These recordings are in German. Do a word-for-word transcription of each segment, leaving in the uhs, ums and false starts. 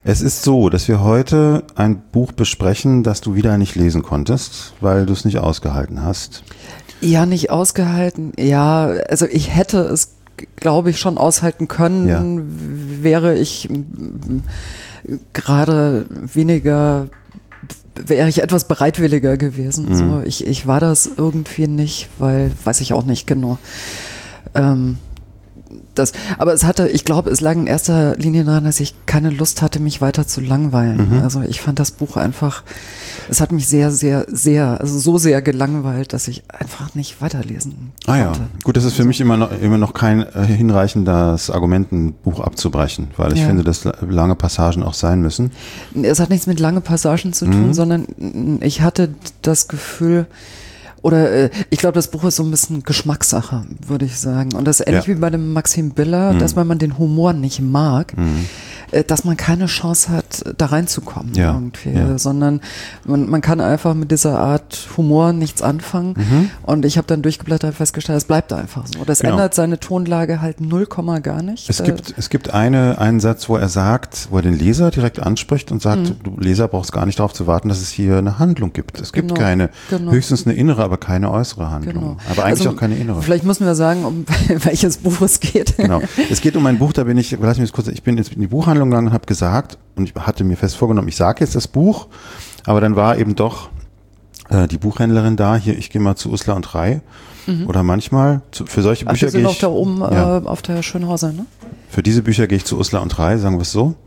Es ist so, dass wir heute ein Buch besprechen, das du wieder nicht lesen konntest, weil du es nicht ausgehalten hast. Ja, nicht ausgehalten. Ja, also ich hätte es, glaube ich, schon aushalten können, ja. wäre ich gerade weniger, wäre ich etwas bereitwilliger gewesen. Mhm. So, ich, ich war das irgendwie nicht, weil, weiß ich auch nicht genau. Ähm, Das, aber es hatte, ich glaube, es lag in erster Linie daran, dass ich keine Lust hatte, mich weiter zu langweilen. Mhm. Also ich fand das Buch einfach, es hat mich sehr, sehr, sehr, also so sehr gelangweilt, dass ich einfach nicht weiterlesen ah, konnte. Ja, gut, das ist für mich immer noch, immer noch kein äh, hinreichendes Argument, ein Buch abzubrechen, weil ich ja. finde, dass lange Passagen auch sein müssen. Es hat nichts mit lange Passagen zu tun, mhm. sondern ich hatte das Gefühl, Oder äh, ich glaube, das Buch ist so ein bisschen Geschmackssache, würde ich sagen. Und das ist ähnlich ja. wie bei dem Maxim Biller, mhm. dass wenn man den Humor nicht mag, mhm. äh, dass man keine Chance hat, da reinzukommen ja. irgendwie. Ja. Sondern man, man kann einfach mit dieser Art Humor nichts anfangen. Mhm. Und ich habe dann durchgeblättert festgestellt, es bleibt einfach so. Das genau. ändert seine Tonlage halt null Komma gar nicht. Es gibt, es gibt eine, einen Satz, wo er sagt, wo er den Leser direkt anspricht und sagt, mhm. du Leser brauchst gar nicht darauf zu warten, dass es hier eine Handlung gibt. Es gibt genau. keine, genau. höchstens eine innere, aber keine äußere Handlung. Genau. Aber eigentlich also, auch keine innere. Vielleicht müssen wir sagen, um welches Buch es geht. Genau. Es geht um ein Buch, da bin ich, lass mich das kurz, ich bin jetzt in die Buchhandlung gegangen und habe gesagt, und ich hatte mir fest vorgenommen, ich sage jetzt das Buch, aber dann war eben doch äh, die Buchhändlerin da, hier, ich gehe mal zu Ursula und Ray. Mhm. Oder manchmal, zu, für solche Ach, Bücher gehe ich. Ach, die sind auch da oben ja. äh, auf der Schönhauser, ne? Für diese Bücher gehe ich zu Ursula und Ray, sagen wir es so.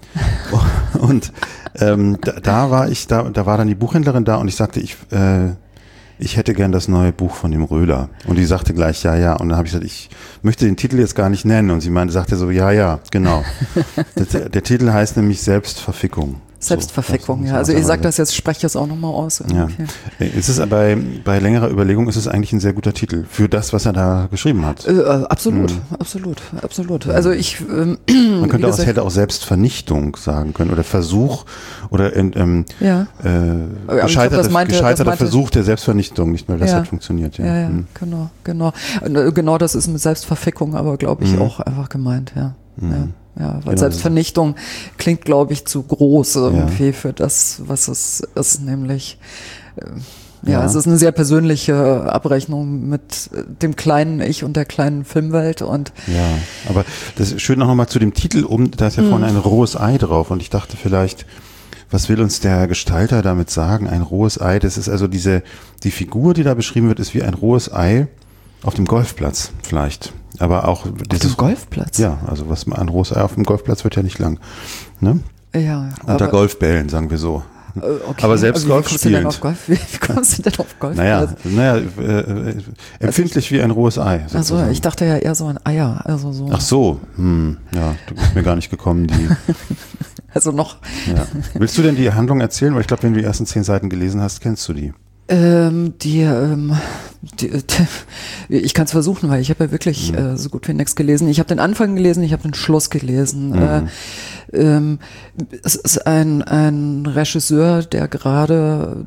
Und ähm, da, da war ich, da, da war dann die Buchhändlerin da und ich sagte, ich, äh, ich hätte gern das neue Buch von dem Röhler. Und die sagte gleich, ja, ja. Und dann habe ich gesagt, ich möchte den Titel jetzt gar nicht nennen. Und sie meinte, sagte so, ja, ja, genau. der, der Titel heißt nämlich Selbstverfickung. Selbstverfickung, so, ja. Also ich sage das jetzt, spreche das auch nochmal aus. Ja. Es ist bei, bei längerer Überlegung ist es eigentlich ein sehr guter Titel für das, was er da geschrieben hat. Äh, absolut, mhm. absolut, absolut. Also ich ähm, man könnte auch, es hätte auch Selbstvernichtung sagen können oder Versuch oder ähm, ja. äh, gescheiterter, meinte, gescheiterter meinte, Versuch der Selbstvernichtung, nicht mehr, das ja. hat funktioniert. Ja, ja, ja mhm. genau, genau. Genau das ist mit Selbstverfickung aber, glaube ich, mhm. auch einfach gemeint, ja. Mhm. ja. Ja, weil genau. Selbstvernichtung klingt, glaube ich, zu groß irgendwie ja. für das, was es ist, nämlich äh, ja, ja, es ist eine sehr persönliche Abrechnung mit dem kleinen Ich und der kleinen Filmwelt und ja, aber das ist schön noch mal zu dem Titel um, da ist ja vorne ein rohes Ei drauf und ich dachte vielleicht, was will uns der Gestalter damit sagen? Ein rohes Ei, das ist also diese, die Figur, die da beschrieben wird, ist wie ein rohes Ei auf dem Golfplatz vielleicht. Aber auch dieses, auf dem Golfplatz? Ja, also was ein rohes Ei auf dem Golfplatz wird ja nicht lang. Ne? Ja. Unter Golfbällen, sagen wir so. Okay. Aber selbst also Golf spielend. Auf Golf? Wie kommst du denn auf Golf? Naja, naja äh, empfindlich also ich, wie ein rohes Ei. Achso, ich dachte ja eher so ein Eier. Also so. Ach so, hm, ja, du bist mir gar nicht gekommen, die. Also noch. Ja. Willst du denn die Handlung erzählen? Weil ich glaube, wenn du die ersten zehn Seiten gelesen hast, kennst du die. Ähm, die, ähm, die, die, ich kann es versuchen, weil ich habe ja wirklich mhm. äh, so gut wie nichts gelesen. Ich habe den Anfang gelesen, ich habe den Schluss gelesen. Mhm. Äh, ähm, es ist ein, ein Regisseur, der gerade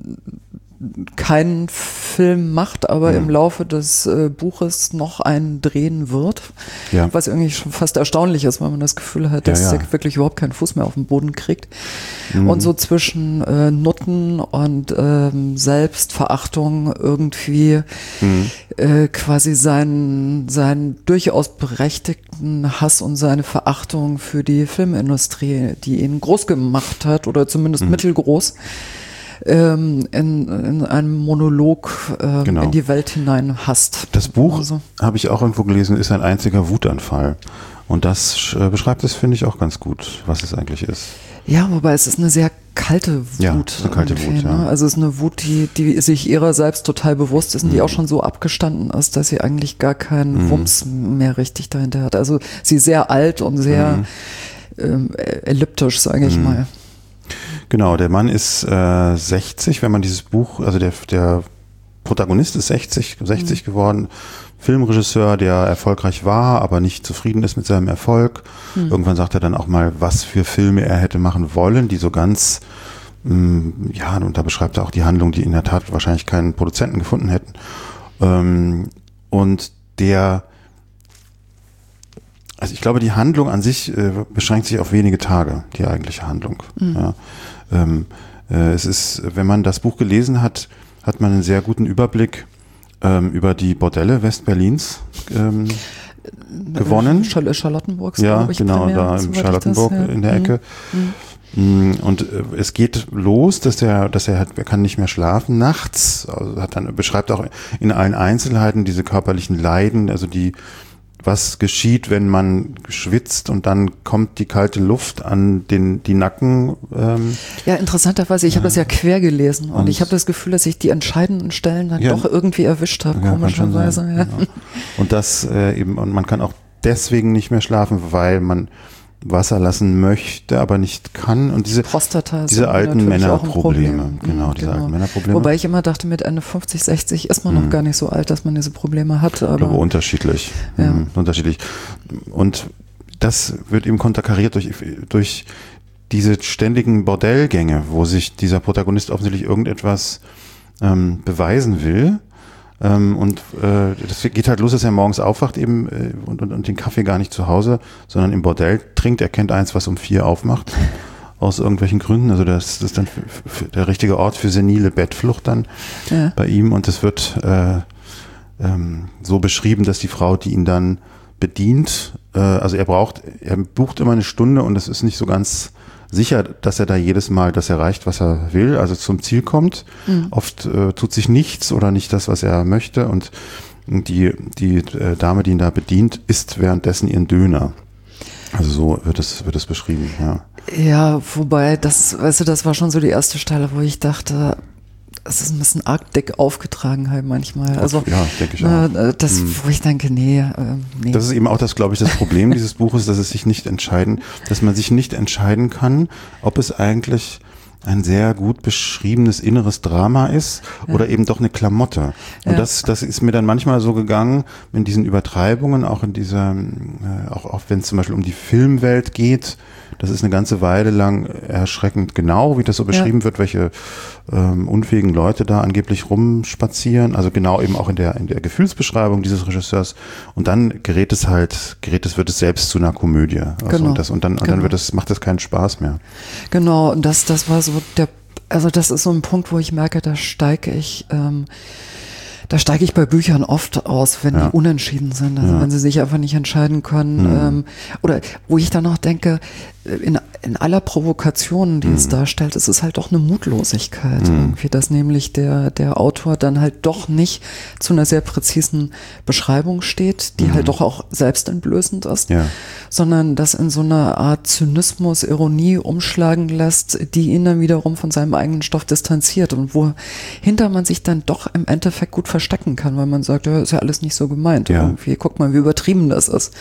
keinen Film macht, aber mhm. im Laufe des äh, Buches noch einen drehen wird, ja. was irgendwie schon fast erstaunlich ist, weil man das Gefühl hat, dass ja, ja. er wirklich überhaupt keinen Fuß mehr auf den Boden kriegt. Mhm. Und so zwischen äh, Nutten und ähm, Selbstverachtung irgendwie mhm. äh, quasi seinen, seinen durchaus berechtigten Hass und seine Verachtung für die Filmindustrie, die ihn groß gemacht hat oder zumindest mhm. mittelgroß, In, in einem Monolog ähm, genau. in die Welt hinein hasst. Das Buch, also. habe ich auch irgendwo gelesen, ist ein einziger Wutanfall. Und das äh, beschreibt es, finde ich, auch ganz gut, was es eigentlich ist. Ja, wobei es ist eine sehr kalte Wut. Ja, eine kalte Wut, ja. Ne? Also es ist eine Wut, die, die sich ihrer selbst total bewusst ist und mhm. die auch schon so abgestanden ist, dass sie eigentlich gar keinen mhm. Wumms mehr richtig dahinter hat. Also sie ist sehr alt und sehr mhm. ähm, elliptisch, sage ich mhm. mal. Genau, der Mann ist äh, sechzig, wenn man dieses Buch, also der, der Protagonist ist sechzig, sechzig mhm. geworden, Filmregisseur, der erfolgreich war, aber nicht zufrieden ist mit seinem Erfolg. Mhm. Irgendwann sagt er dann auch mal, was für Filme er hätte machen wollen, die so ganz, mh, ja, und da beschreibt er auch die Handlung, die in der Tat wahrscheinlich keinen Produzenten gefunden hätten. Ähm, und der also ich glaube, die Handlung an sich äh, beschränkt sich auf wenige Tage, die eigentliche Handlung. Mhm. Ja. Ähm, äh, es ist, wenn man das Buch gelesen hat, hat man einen sehr guten Überblick ähm, über die Bordelle Westberlins ähm, gewonnen. Charlottenburg, ja, glaube ich. Genau, primär, da im Charlottenburg das, ja. in der Ecke. Mhm. Und äh, es geht los, dass er, dass er hat, er kann nicht mehr schlafen nachts. Also hat dann beschreibt auch in allen Einzelheiten diese körperlichen Leiden, also die was geschieht, wenn man schwitzt und dann kommt die kalte Luft an den die Nacken. Ähm, ja, interessanterweise, ich ja. habe das ja quer gelesen und, und ich habe das Gefühl, dass ich die entscheidenden Stellen dann ja, doch irgendwie erwischt habe, ja, komischerweise. Ja. Genau. Und das äh, eben, und man kann auch deswegen nicht mehr schlafen, weil man Wasser lassen möchte, aber nicht kann. Und diese, Prostata diese alten Männerprobleme. Genau, diese genau. alten Männerprobleme. Wobei ich immer dachte, mit Ende fünfzig, sechzig ist man mhm. noch gar nicht so alt, dass man diese Probleme hat. Aber ich glaube, unterschiedlich. Ja. Mhm, unterschiedlich. Und das wird eben konterkariert durch, durch diese ständigen Bordellgänge, wo sich dieser Protagonist offensichtlich irgendetwas ähm, beweisen will. Ähm, und äh, das geht halt los, dass er morgens aufwacht eben äh, und, und, und den Kaffee gar nicht zu Hause, sondern im Bordell trinkt. Er kennt eins, was um vier aufmacht, aus irgendwelchen Gründen. Also das, das ist dann für, für der richtige Ort für senile Bettflucht dann ja. bei ihm. Und es wird äh, ähm, so beschrieben, dass die Frau, die ihn dann bedient, äh, also er braucht, er bucht immer eine Stunde und es ist nicht so ganz sicher, dass er da jedes Mal das erreicht, was er will, also zum Ziel kommt. Mhm. Oft äh, tut sich nichts oder nicht das, was er möchte und die, die äh, Dame, die ihn da bedient, isst währenddessen ihren Döner. Also so wird es, wird es beschrieben, ja. Ja, wobei, das, weißt du, das war schon so die erste Stelle, wo ich dachte, es ist ein bisschen arg dick aufgetragen halt manchmal. Also, ja, denke ich auch. Äh, das, hm. wo ich denke, nee, äh, nee. Das ist eben auch das, glaube ich, das Problem dieses Buches, dass es sich nicht entscheiden, dass man sich nicht entscheiden kann, ob es eigentlich ein sehr gut beschriebenes inneres Drama ist ja. oder eben doch eine Klamotte. Und ja. das, das ist mir dann manchmal so gegangen in diesen Übertreibungen, auch in dieser, äh, auch, auch wenn es zum Beispiel um die Filmwelt geht. Das ist eine ganze Weile lang erschreckend genau, wie das so beschrieben ja. wird, welche ähm, unfähigen Leute da angeblich rumspazieren. Also genau eben auch in der in der Gefühlsbeschreibung dieses Regisseurs. Und dann gerät es halt, gerät es, wird es selbst zu einer Komödie. Also genau. und, das, und dann, und genau. dann wird es, macht es keinen Spaß mehr. Genau, und das, das war so der, also das ist so ein Punkt, wo ich merke, da steige ich, ähm, Da steige ich bei Büchern oft aus, wenn ja. die unentschieden sind, also ja. wenn sie sich einfach nicht entscheiden können. Mhm. Ähm, oder wo ich dann auch denke, in, in aller Provokation, die mhm. es darstellt, ist es halt doch eine Mutlosigkeit. Mhm. Irgendwie, dass nämlich der, der Autor dann halt doch nicht zu einer sehr präzisen Beschreibung steht, die mhm. halt doch auch selbstentblößend ist, ja. sondern das in so einer Art Zynismus, Ironie umschlagen lässt, die ihn dann wiederum von seinem eigenen Stoff distanziert und wohinter man sich dann doch im Endeffekt gut verstecken kann, weil man sagt, ja, ist ja alles nicht so gemeint. Ja. Irgendwie, guck mal, wie übertrieben das ist.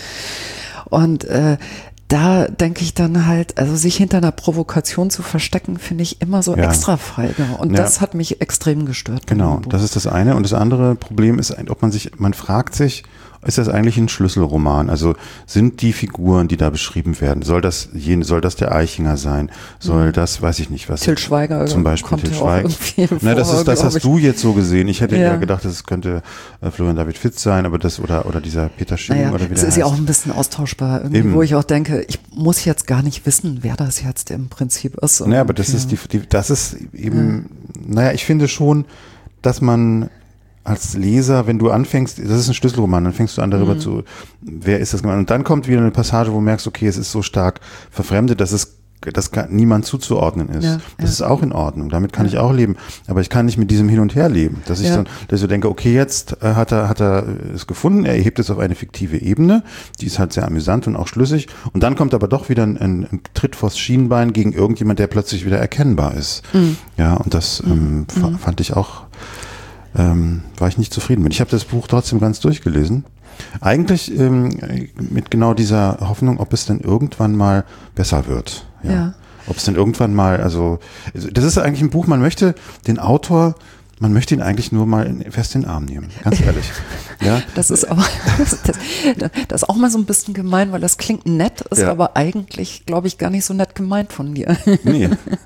Und äh, da denke ich dann halt, also sich hinter einer Provokation zu verstecken, finde ich immer so ja. extra feige. Und ja. das hat mich extrem gestört. Genau, das ist das eine. Und das andere Problem ist, ob man sich, man fragt sich, ist das eigentlich ein Schlüsselroman? Also sind die Figuren, die da beschrieben werden, soll das jene, soll das der Eichinger sein? Soll mhm. das, weiß ich nicht, was? Til Schweiger zum Beispiel Til Schweiger. Na, das ist, das hast ich. du jetzt so gesehen. Ich hätte ja ja gedacht, das könnte äh, Florian David Fitz sein, aber das oder oder dieser Peter Schilling naja, oder wie der heißt. Es ist heißt. ja auch ein bisschen austauschbar, irgendwie, Eben. wo ich auch denke, ich muss jetzt gar nicht wissen, wer das jetzt im Prinzip ist. Naja, aber das ist die, die, das ist eben, ja. naja, ich finde schon, dass man als Leser, wenn du anfängst, das ist ein Schlüsselroman, dann fängst du an darüber mhm. zu, wer ist das gemacht? Und dann kommt wieder eine Passage, wo du merkst, okay, es ist so stark verfremdet, dass es, dass niemand zuzuordnen ist. Ja, das ja. ist auch in Ordnung, damit kann ja. ich auch leben. Aber ich kann nicht mit diesem Hin und Her leben. Dass ich ja. dann, dass ich so denke, okay, jetzt äh, hat er, hat er es gefunden, er erhebt es auf eine fiktive Ebene, die ist halt sehr amüsant und auch schlüssig. Und dann kommt aber doch wieder ein, ein, ein Tritt vors Schienbein gegen irgendjemand, der plötzlich wieder erkennbar ist. Mhm. Ja, und das ähm, mhm. fand ich auch, Ähm, war ich nicht zufrieden mit. Ich habe das Buch trotzdem ganz durchgelesen. Eigentlich ähm, mit genau dieser Hoffnung, ob es denn irgendwann mal besser wird. Ja. ja. Ob es denn irgendwann mal, also das ist eigentlich ein Buch, man möchte den Autor man möchte ihn eigentlich nur mal in, fest in den Arm nehmen, ganz ehrlich. Ja? Das ist aber, das, das ist auch mal so ein bisschen gemein, weil das klingt nett, ist ja. aber eigentlich, glaube ich, gar nicht so nett gemeint von dir. Nee.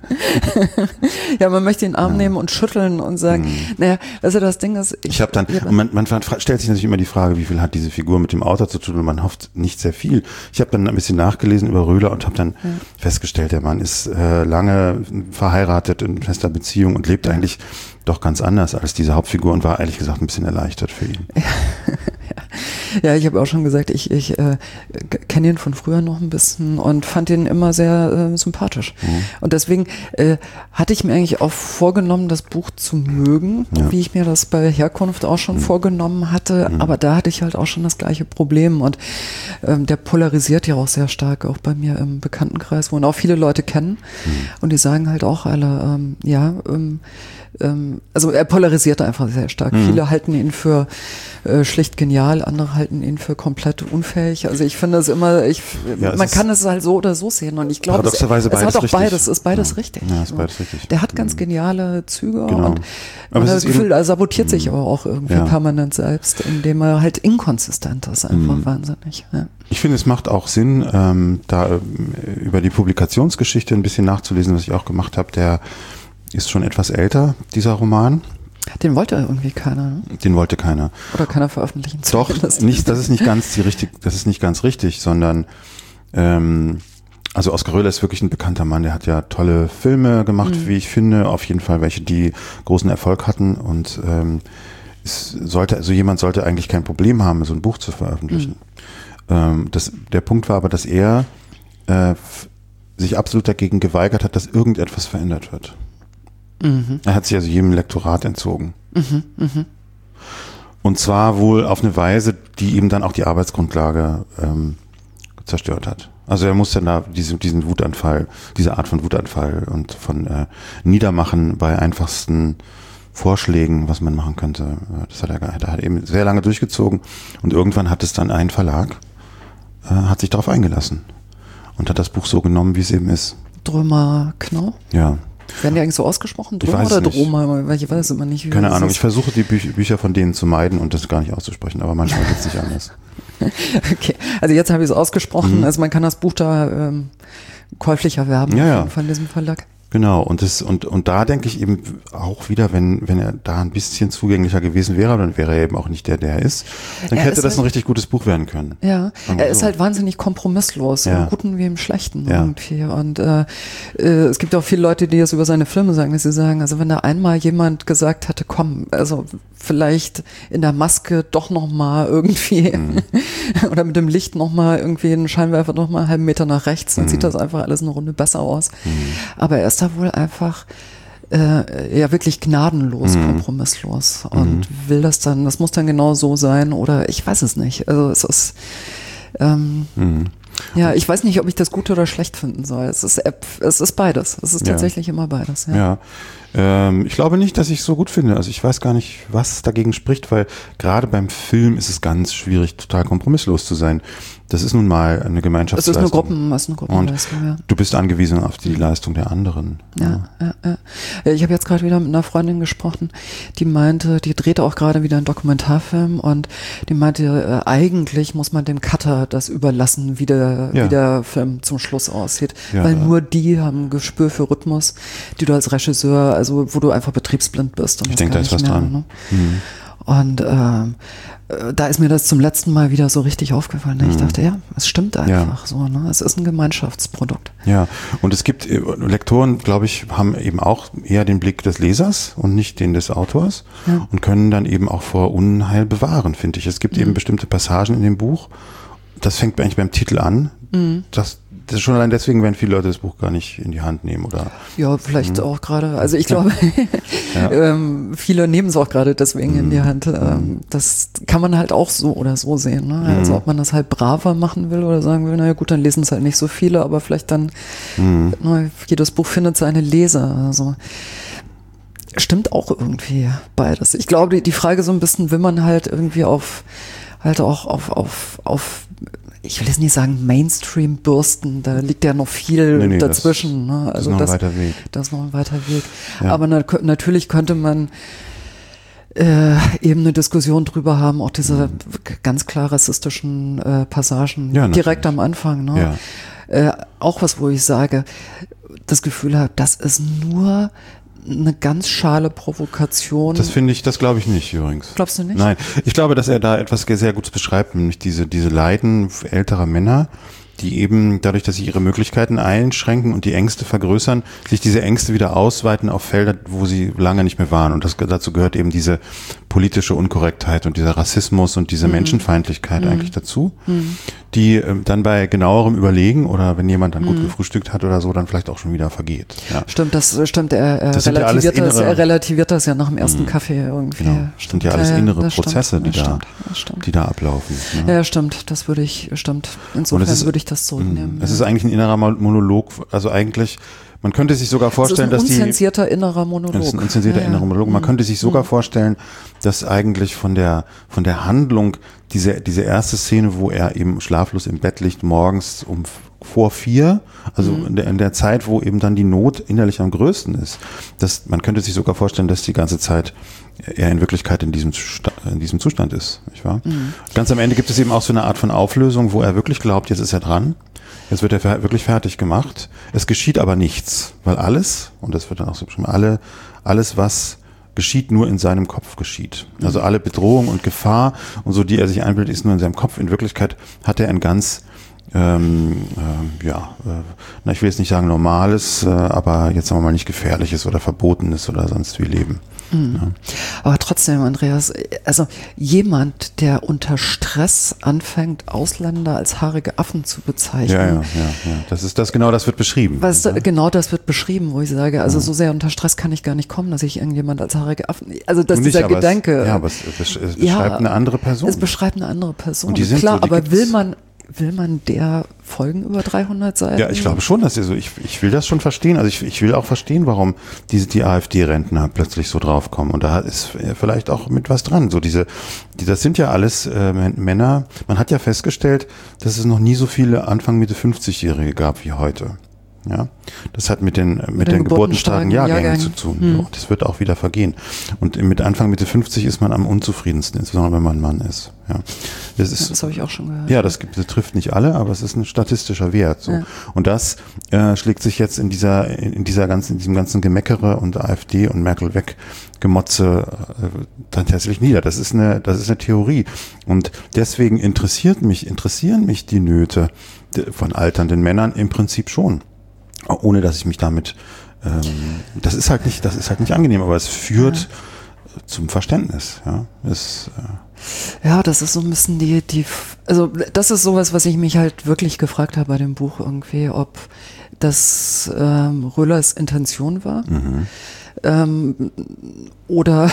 Ja, man möchte ihn in den Arm ja. nehmen und schütteln und sagen, mhm. naja, also das Ding ist. Ich, ich habe dann, ja, man, man stellt sich natürlich immer die Frage, wie viel hat diese Figur mit dem Autor zu tun und man hofft nicht sehr viel. Ich habe dann ein bisschen nachgelesen über Röhler und habe dann ja. festgestellt, der Mann ist äh, lange verheiratet in fester Beziehung und lebt ja. eigentlich doch ganz anders als diese Hauptfigur und war ehrlich gesagt ein bisschen erleichtert für ihn. Ja, ja ich habe auch schon gesagt, ich, ich äh, kenne ihn von früher noch ein bisschen und fand ihn immer sehr äh, sympathisch. Mhm. Und deswegen äh, hatte ich mir eigentlich auch vorgenommen, das Buch zu mögen, ja. wie ich mir das bei Herkunft auch schon mhm. vorgenommen hatte. Mhm. Aber da hatte ich halt auch schon das gleiche Problem und ähm, der polarisiert ja auch sehr stark, auch bei mir im Bekanntenkreis, wo ihn auch viele Leute kennen. Mhm. Und die sagen halt auch alle, ähm, ja, ähm, also er polarisiert einfach sehr stark. Mhm. Viele halten ihn für äh, schlicht genial, andere halten ihn für komplett unfähig. Also ich finde es immer, ich, ja, man kann es halt so oder so sehen und ich glaube, es, es hat auch beides, es ist beides ja. richtig. Ja, ist beides richtig. Der hat ganz geniale Züge genau. und man hat das Gefühl, er sabotiert sich aber auch irgendwie ja. permanent selbst, indem er halt inkonsistent ist, einfach mhm. wahnsinnig. Ja. Ich finde, es macht auch Sinn, ähm, da äh, über die Publikationsgeschichte ein bisschen nachzulesen, was ich auch gemacht habe. Der ist schon etwas älter, dieser Roman. Den wollte irgendwie keiner. Ne? Den wollte keiner. Oder keiner veröffentlichen. Doch, nicht, das ist nicht ganz die richtig, das ist nicht ganz richtig, sondern ähm, also Oskar Röhler ist wirklich ein bekannter Mann, der hat ja tolle Filme gemacht, mhm. wie ich finde, auf jeden Fall welche, die großen Erfolg hatten und ähm, es sollte, also jemand sollte eigentlich kein Problem haben, so ein Buch zu veröffentlichen. Mhm. Ähm, das, der Punkt war aber, dass er äh, sich absolut dagegen geweigert hat, dass irgendetwas verändert wird. Mhm. Er hat sich also jedem Lektorat entzogen. Mhm, mh. Und zwar wohl auf eine Weise, die ihm dann auch die Arbeitsgrundlage ähm, zerstört hat. Also er musste da diesen, diesen Wutanfall, diese Art von Wutanfall und von äh, Niedermachen bei einfachsten Vorschlägen, was man machen könnte, das hat er, er hat eben sehr lange durchgezogen und irgendwann hat es dann ein Verlag, äh, hat sich darauf eingelassen und hat das Buch so genommen, wie es eben ist. Drömer Knau? Ja. Werden die eigentlich so ausgesprochen? Drömer oder Droma? Ich weiß immer nicht. Keine Ahnung, ich versuche die Bü- Bücher von denen zu meiden und das gar nicht auszusprechen, aber manchmal geht es nicht anders. Okay, also jetzt habe ich es ausgesprochen, mhm. also man kann das Buch da ähm, käuflich erwerben ja, ja. von diesem Verlag. Genau, und das, und, und da denke ich eben auch wieder, wenn, wenn er da ein bisschen zugänglicher gewesen wäre, dann wäre er eben auch nicht der, der er ist, dann er hätte ist das halt, ein richtig gutes Buch werden können. Ja, er so. ist halt wahnsinnig kompromisslos, ja. im Guten wie im Schlechten ja. irgendwie. Und äh, äh, es gibt auch viele Leute, die das über seine Filme sagen, dass sie sagen, also wenn da einmal jemand gesagt hatte, komm, also vielleicht in der Maske doch nochmal irgendwie mhm. oder mit dem Licht nochmal irgendwie einen Scheinwerfer nochmal einen halben Meter nach rechts, dann mhm. sieht das einfach alles eine Runde besser aus. Mhm. Aber er ist da wohl einfach äh, ja wirklich gnadenlos, mhm. kompromisslos und mhm. will das dann, das muss dann genau so sein oder ich weiß es nicht. Also es ist ähm, mhm. ja, ich weiß nicht, ob ich das gut oder schlecht finden soll. Es ist, es ist beides. Es ist tatsächlich ja. immer beides. Ja. ja. Ähm, ich glaube nicht, dass ich es so gut finde. Also ich weiß gar nicht, was dagegen spricht, weil gerade beim Film ist es ganz schwierig, total kompromisslos zu sein. Das ist nun mal eine Gemeinschaftsleistung. Es ist eine Gruppen, es ist eine Gruppenleistung, und ja. Du bist angewiesen auf die Leistung der anderen. Ja, ja, ja. ja ich habe jetzt gerade wieder mit einer Freundin gesprochen, die meinte, die drehte auch gerade wieder einen Dokumentarfilm und die meinte, äh, eigentlich muss man dem Cutter das überlassen, wie der, ja. wie der Film zum Schluss aussieht. Ja, weil ja. nur die haben ein Gespür für Rhythmus, die du als Regisseur, also wo du einfach betriebsblind bist. Und ich denke, da ist was mehr, dran. Ne? Mhm. Und ähm, da ist mir das zum letzten Mal wieder so richtig aufgefallen. Ich mhm. dachte, ja, es stimmt einfach ja. so. Ne? Es ist ein Gemeinschaftsprodukt. Ja, und es gibt, Lektoren, glaube ich, haben eben auch eher den Blick des Lesers und nicht den des Autors ja. und können dann eben auch vor Unheil bewahren, finde ich. Es gibt mhm. eben bestimmte Passagen in dem Buch, das fängt eigentlich beim Titel an, mhm. das Das ist schon allein deswegen, werden viele Leute das Buch gar nicht in die Hand nehmen, oder? Ja, vielleicht mhm. auch gerade. Also ich glaube, ja. ähm, viele nehmen es auch gerade deswegen mhm. in die Hand. Ähm, das kann man halt auch so oder so sehen. Ne? Mhm. Also ob man das halt braver machen will oder sagen will, naja gut, dann lesen es halt nicht so viele, aber vielleicht dann, mhm. na, jedes Buch findet seine Leser. Also stimmt auch irgendwie beides. Ich glaube, die, die Frage so ein bisschen, will man halt irgendwie auf, halt auch auf, auf, auf ich will jetzt nicht sagen Mainstream-Bürsten, da liegt ja noch viel nee, nee, dazwischen. Das, ne? Also das ist noch das, ein weiter Weg. Das ist noch ein weiter Weg. Ja. Aber na, natürlich könnte man äh, eben eine Diskussion drüber haben, auch diese mhm. ganz klar rassistischen äh, Passagen ja, direkt am Anfang. Ne? Ja. Äh, auch was, wo ich sage, das Gefühl habe, das ist nur eine ganz schale Provokation. Das finde ich, das glaube ich nicht übrigens. Glaubst du nicht? Nein, ich glaube, dass er da etwas sehr Gutes beschreibt, nämlich diese, diese Leiden älterer Männer, die eben dadurch, dass sie ihre Möglichkeiten einschränken und die Ängste vergrößern, sich diese Ängste wieder ausweiten auf Felder, wo sie lange nicht mehr waren. Und das, dazu gehört eben diese politische Unkorrektheit und dieser Rassismus und diese mhm. Menschenfeindlichkeit mhm. eigentlich dazu, mhm. die äh, dann bei genauerem Überlegen oder wenn jemand dann gut mhm. gefrühstückt hat oder so, dann vielleicht auch schon wieder vergeht. Ja. Stimmt, das stimmt. Er, er, das relativiert, ja das, er relativiert das ja nach dem ersten mhm. Kaffee irgendwie. Genau. Das sind ja alles innere ja, Prozesse, die da, die da ablaufen. Ne? Ja, stimmt. Das würde ich, stimmt. Insofern würde ich das zurücknehmen. Es ja. ist eigentlich ein innerer Monolog, also eigentlich, man könnte sich sogar vorstellen, dass die... Das ist ein unzensierter innerer Monolog. Das ist ein unzensierter ja, innerer Monolog. Man mhm. könnte sich sogar mhm. vorstellen, dass eigentlich von der von der Handlung, diese diese erste Szene, wo er eben schlaflos im Bett liegt, morgens um vor vier, also mhm. in, der, in der Zeit, wo eben dann die Not innerlich am größten ist, dass man könnte sich sogar vorstellen, dass die ganze Zeit er in Wirklichkeit in diesem, in diesem Zustand ist, nicht wahr? Mhm. Ganz am Ende gibt es eben auch so eine Art von Auflösung, wo er wirklich glaubt, jetzt ist er dran, jetzt wird er wirklich fertig gemacht. Es geschieht aber nichts, weil alles, und das wird dann auch so beschrieben, alle, alles, was geschieht, nur in seinem Kopf geschieht. Also alle Bedrohung und Gefahr und so, die er sich einbildet, ist nur in seinem Kopf. In Wirklichkeit hat er ein ganz Ähm, äh, ja, äh, na, ich will jetzt nicht sagen normales, äh, aber jetzt sagen wir mal nicht gefährliches oder verbotenes oder sonst wie Leben. Mhm. Ja. Aber trotzdem, Andreas, also jemand, der unter Stress anfängt, Ausländer als haarige Affen zu bezeichnen. Ja, ja, ja, ja. Das ist das, genau das wird beschrieben. Was, ja. Genau das wird beschrieben, wo ich sage, also ja. so sehr unter Stress kann ich gar nicht kommen, dass ich irgendjemand als haarige Affen, also dass nicht, dieser Gedanke. Es, ja, aber es, es, es beschreibt ja, eine andere Person. Es beschreibt eine andere Person. Und die sind Klar, so, die aber will man Will man der folgen über dreihundert Seiten? Ja, ich glaube schon, dass ihr so, ich, ich will das schon verstehen. Also ich, ich will auch verstehen, warum diese, die AfD-Rentner plötzlich so draufkommen. Und da ist vielleicht auch mit was dran. So diese, die, das sind ja alles äh, Männer. Man hat ja festgestellt, dass es noch nie so viele Anfang Mitte fünfzigjährige gab wie heute. Ja, das hat mit den, mit, mit den, den geburtenstarken Jahrgängen, Jahrgängen zu tun. Hm. So, das wird auch wieder vergehen. Und mit Anfang Mitte fünfzig ist man am unzufriedensten, insbesondere wenn man ein Mann ist. Ja, das ist, ja, das habe ich auch schon gehört. Ja, das, gibt, das trifft nicht alle, aber es ist ein statistischer Wert. So. Ja. Und das äh, schlägt sich jetzt in dieser, in, in dieser ganzen, in diesem ganzen Gemeckere und AfD und Merkel weg Gemotze äh, dann tatsächlich nieder. Das ist eine, das ist eine Theorie. Und deswegen interessiert mich, interessieren mich die Nöte von alternden Männern im Prinzip schon. Ohne dass ich mich damit, ähm, das ist halt nicht, das ist halt nicht angenehm, aber es führt ja. zum Verständnis. Ja, es, äh ja, das ist so ein bisschen die, die, also das ist sowas, was ich mich halt wirklich gefragt habe bei dem Buch irgendwie, ob das ähm, Röhlers Intention war. Mhm. Ähm, oder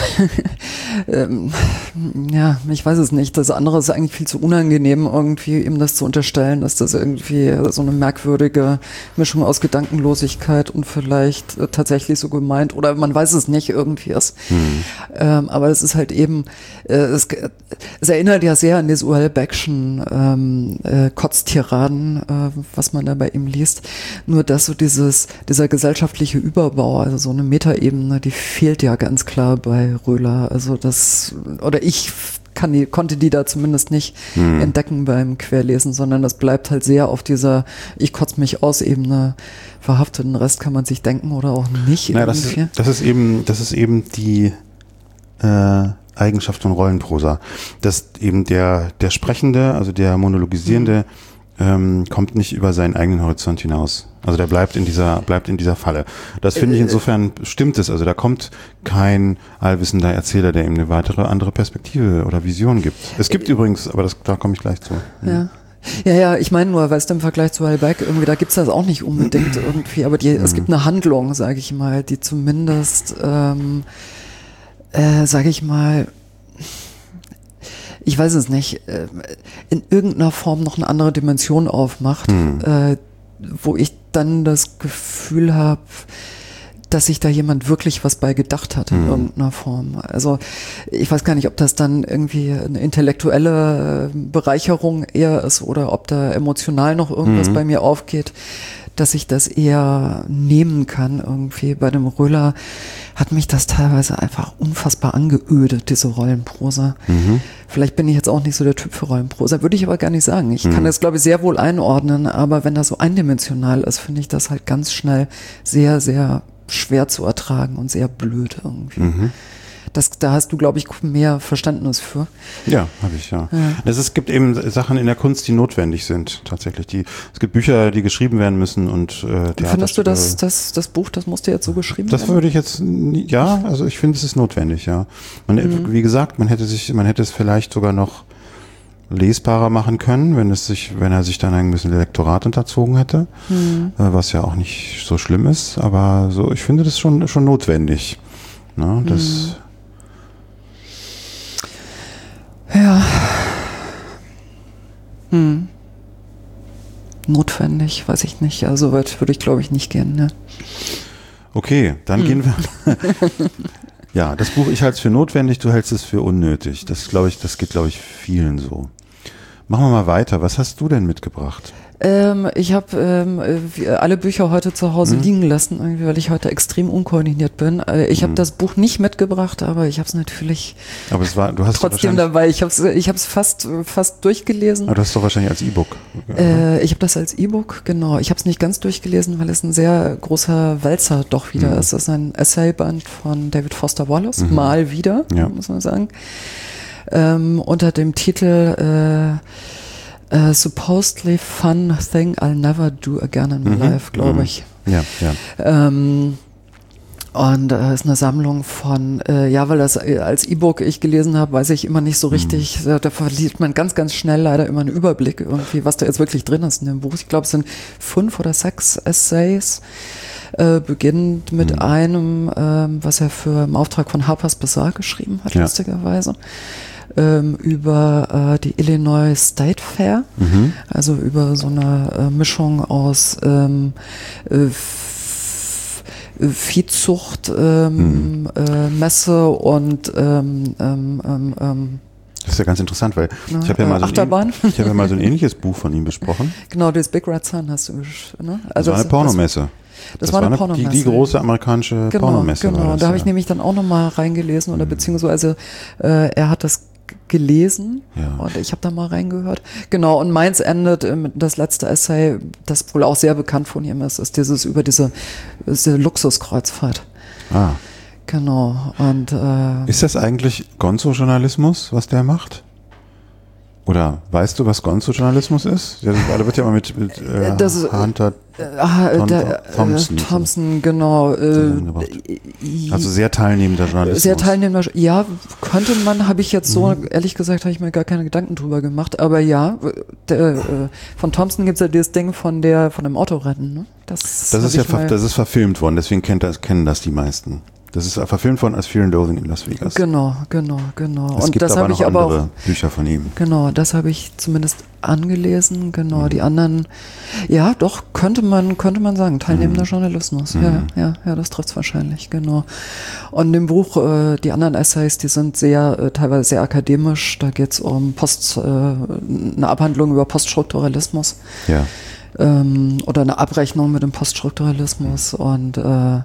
ähm, ja, ich weiß es nicht. Das andere ist eigentlich viel zu unangenehm, irgendwie ihm das zu unterstellen, dass das irgendwie so eine merkwürdige Mischung aus Gedankenlosigkeit und vielleicht äh, tatsächlich so gemeint oder man weiß es nicht irgendwie ist. Mhm. Ähm, aber es ist halt eben, äh, es, es erinnert ja sehr an diese Ural Beckschen ähm, äh, Kotztiraden, äh, was man da bei ihm liest. Nur dass so dieses, dieser gesellschaftliche Überbau, also so eine Metaebene, die fehlt ja ganz klar bei Röhler. Also das, oder ich kann die, konnte die da zumindest nicht hm. entdecken beim Querlesen, sondern das bleibt halt sehr auf dieser ich kotze mich aus Ebene verhaftet. Den Rest kann man sich denken oder auch nicht. Naja, das, ist, das ist eben, das ist eben die äh, Eigenschaft von Rollenprosa. Dass eben der, der Sprechende, also der Monologisierende, hm. ähm, kommt nicht über seinen eigenen Horizont hinaus. Also der bleibt in dieser, bleibt in dieser Falle. Das finde ich insofern stimmt es. Also da kommt kein allwissender Erzähler, der ihm eine weitere andere Perspektive oder Vision gibt. Es gibt übrigens, aber das, da komme ich gleich zu. Ja. Ja, ja, ich meine nur, weißt du, im Vergleich zu Halbeck, irgendwie, da gibt's das auch nicht unbedingt irgendwie, aber die, es gibt eine Handlung, sage ich mal, die zumindest, ähm, äh, sage ich mal, ich weiß es nicht, äh, in irgendeiner Form noch eine andere Dimension aufmacht, hm. äh, wo ich dann das Gefühl habe, dass sich da jemand wirklich was bei gedacht hat in mhm. irgendeiner Form. Also ich weiß gar nicht, ob das dann irgendwie eine intellektuelle Bereicherung eher ist oder ob da emotional noch irgendwas mhm. bei mir aufgeht. dass ich das eher nehmen kann irgendwie. Bei dem Röhler hat mich das teilweise einfach unfassbar angeödet, diese Rollenprosa. Mhm. Vielleicht bin ich jetzt auch nicht so der Typ für Rollenprosa, würde ich aber gar nicht sagen. Ich mhm. kann das, glaube ich, sehr wohl einordnen, aber wenn das so eindimensional ist, finde ich das halt ganz schnell sehr, sehr schwer zu ertragen und sehr blöd irgendwie. Mhm. Das, da hast du, glaube ich, mehr Verständnis für. Ja, habe ich, ja. ja. Es, es gibt eben Sachen in der Kunst, die notwendig sind, tatsächlich. Die, es gibt Bücher, die geschrieben werden müssen und äh, Findest du das, das, das Buch, das musste jetzt so geschrieben das werden? Das würde ich jetzt, ja, also ich finde, es ist notwendig, ja. Man, mhm. Wie gesagt, man hätte sich, man hätte es vielleicht sogar noch lesbarer machen können, wenn es sich, wenn er sich dann ein bisschen Lektorat unterzogen hätte, mhm. äh, was ja auch nicht so schlimm ist, aber so, ich finde das schon, schon notwendig. Ne, das mhm. Ja. Hm. Notwendig, weiß ich nicht. Also weit würde ich, glaube ich, nicht gehen. Ne? Okay, dann hm. gehen wir. Ja, das Buch, ich halte es für notwendig, du hältst es für unnötig. Das glaube ich, das geht, glaube ich, vielen so. Machen wir mal weiter. Was hast du denn mitgebracht? Ähm, ich habe ähm, alle Bücher heute zu Hause mhm. liegen lassen, irgendwie, weil ich heute extrem unkoordiniert bin. Ich mhm. habe das Buch nicht mitgebracht, aber ich habe es natürlich aber es war, du hast trotzdem dabei. Ich habe es ich hab's fast, fast durchgelesen. Aber du hast es doch wahrscheinlich als E-Book. Äh, ich habe das als E-Book, genau. Ich habe es nicht ganz durchgelesen, weil es ein sehr großer Wälzer doch wieder mhm. ist. Es ist ein Essayband von David Foster Wallace, mhm. mal wieder, ja. muss man sagen. Ähm, unter dem Titel äh, Uh, supposedly fun thing I'll never do again in my mhm. life, glaube ich. Ja, ja. Ähm, und es äh, ist eine Sammlung von, äh, ja, weil das als E-Book ich gelesen habe, weiß ich immer nicht so richtig, mhm. da verliert man ganz, ganz schnell leider immer einen Überblick irgendwie, was da jetzt wirklich drin ist in dem Buch. Ich glaube, es sind fünf oder sechs Essays. Äh, beginnt mit mhm. einem, ähm, was er für im Auftrag von Harper's Bazaar geschrieben hat, ja. lustigerweise. Ähm, über äh, die Illinois State Fair, mhm. also über so eine äh, Mischung aus ähm, äh, Viehzucht, ähm, mhm. äh, Messe und ähm, ähm, ähm, das ist ja ganz interessant, weil ja, ich habe ja, äh, Achterbahn. So ich hab ja mal so ein ähnliches Buch von ihm besprochen. Genau, das Big Red Sun hast du ne? Also das war eine Pornomesse. Das, das war eine, eine Pornomesse. Die, die große amerikanische genau, Pornomesse. Genau, war das, da habe ja. ich nämlich dann auch nochmal reingelesen oder beziehungsweise äh, er hat das gelesen ja. und ich habe da mal reingehört. Genau, und meins endet, das letzte Essay, das wohl auch sehr bekannt von ihm ist, ist dieses über diese, diese Luxuskreuzfahrt. Ah. Genau. Und, äh, ist das eigentlich Gonzo-Journalismus, was der macht? Oder weißt du, was Gonzo-Journalismus ist? Ja, da wird ja immer mit, mit äh, das ist, Hunter äh, der, Thompson, äh, Thompson genau. Äh, also sehr teilnehmender Journalismus. Sehr teilnehmender, ja, könnte man, habe ich jetzt so, mhm. ehrlich gesagt, habe ich mir gar keine Gedanken drüber gemacht, aber ja, der, äh, von Thompson gibt es ja dieses Ding von der, von dem Autorennen, ne? Das, das ist ja, ver, das ist verfilmt worden, deswegen kennt das, kennen das die meisten. Das ist verfilmt worden als Fear and Loathing in Las Vegas. Genau, genau, genau. Es und gibt das aber noch ich andere aber auch, Bücher von ihm. Genau, das habe ich zumindest angelesen. Genau, mhm. die anderen, ja, doch könnte man, könnte man sagen, teilnehmender mhm. Journalismus. Mhm. Ja, ja, ja, das trifft es wahrscheinlich. Genau. Und im Buch, äh, die anderen Essays, die sind sehr, äh, teilweise sehr akademisch. Da geht es um Post, äh, eine Abhandlung über Poststrukturalismus. Ja. Ähm, oder eine Abrechnung mit dem Poststrukturalismus und äh,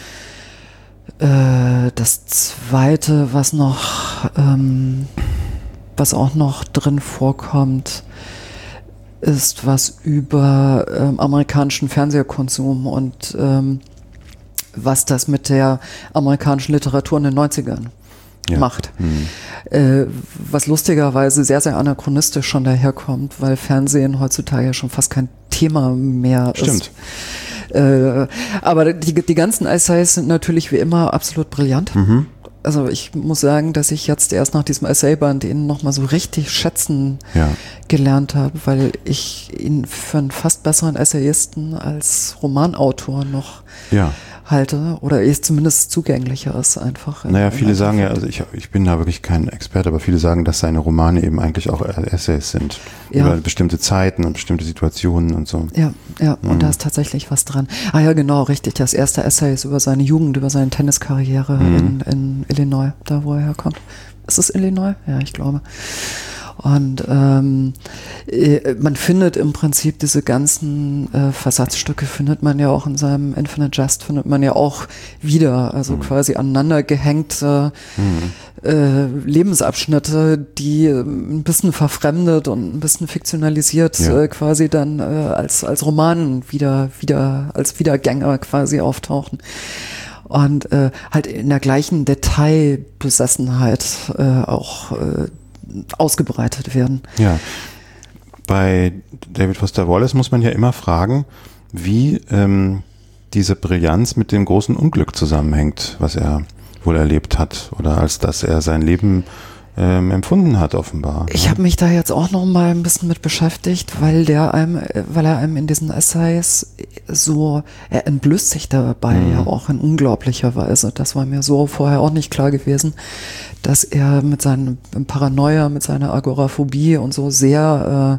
das zweite, was noch, ähm, was auch noch drin vorkommt, ist was über ähm, amerikanischen Fernsehkonsum und ähm, was das mit der amerikanischen Literatur in den neunzigern ja. macht. Mhm. Äh, was lustigerweise sehr, sehr anachronistisch schon daherkommt, weil Fernsehen heutzutage ja schon fast kein Thema mehr Stimmt. ist. Äh, aber die, die ganzen Essays sind natürlich wie immer absolut brillant. Mhm. Also ich muss sagen, dass ich jetzt erst nach diesem Essayband ihn nochmal so richtig schätzen ja. gelernt habe, weil ich ihn für einen fast besseren Essayisten als Romanautor noch ja. halte oder er zumindest zugänglicher ist einfach. Naja, viele sagen ja, also ich, ich bin da wirklich kein Experte, aber viele sagen, dass seine Romane eben eigentlich auch Essays sind. Ja. Über bestimmte Zeiten und bestimmte Situationen und so. Ja, ja, mhm. und da ist tatsächlich was dran. Ah ja, genau, richtig. Das erste Essay ist über seine Jugend, über seine Tenniskarriere mhm. in, in Illinois, da wo er herkommt. Ist es Illinois? Ja, ich glaube. Und ähm, man findet im Prinzip diese ganzen äh, Versatzstücke, findet man ja auch in seinem Infinite Jest, findet man ja auch wieder, also mhm. quasi aneinander gehängte mhm. äh, Lebensabschnitte, die ein bisschen verfremdet und ein bisschen fiktionalisiert ja. äh, quasi dann äh, als, als Roman wieder, wieder, als Wiedergänger quasi auftauchen. Und äh, halt in der gleichen Detailbesessenheit äh, auch äh, ausgebreitet werden. Ja, bei David Foster Wallace muss man ja immer fragen, wie ähm, diese Brillanz mit dem großen Unglück zusammenhängt, was er wohl erlebt hat oder als dass er sein Leben ähm, empfunden hat offenbar. Ich habe mich da jetzt auch noch mal ein bisschen mit beschäftigt, weil der einem, weil er einem in diesen Essays so, er entblößt sich dabei mhm. ja auch in unglaublicher Weise. Das war mir so vorher auch nicht klar gewesen, dass er mit seinem Paranoia, mit seiner Agoraphobie und so sehr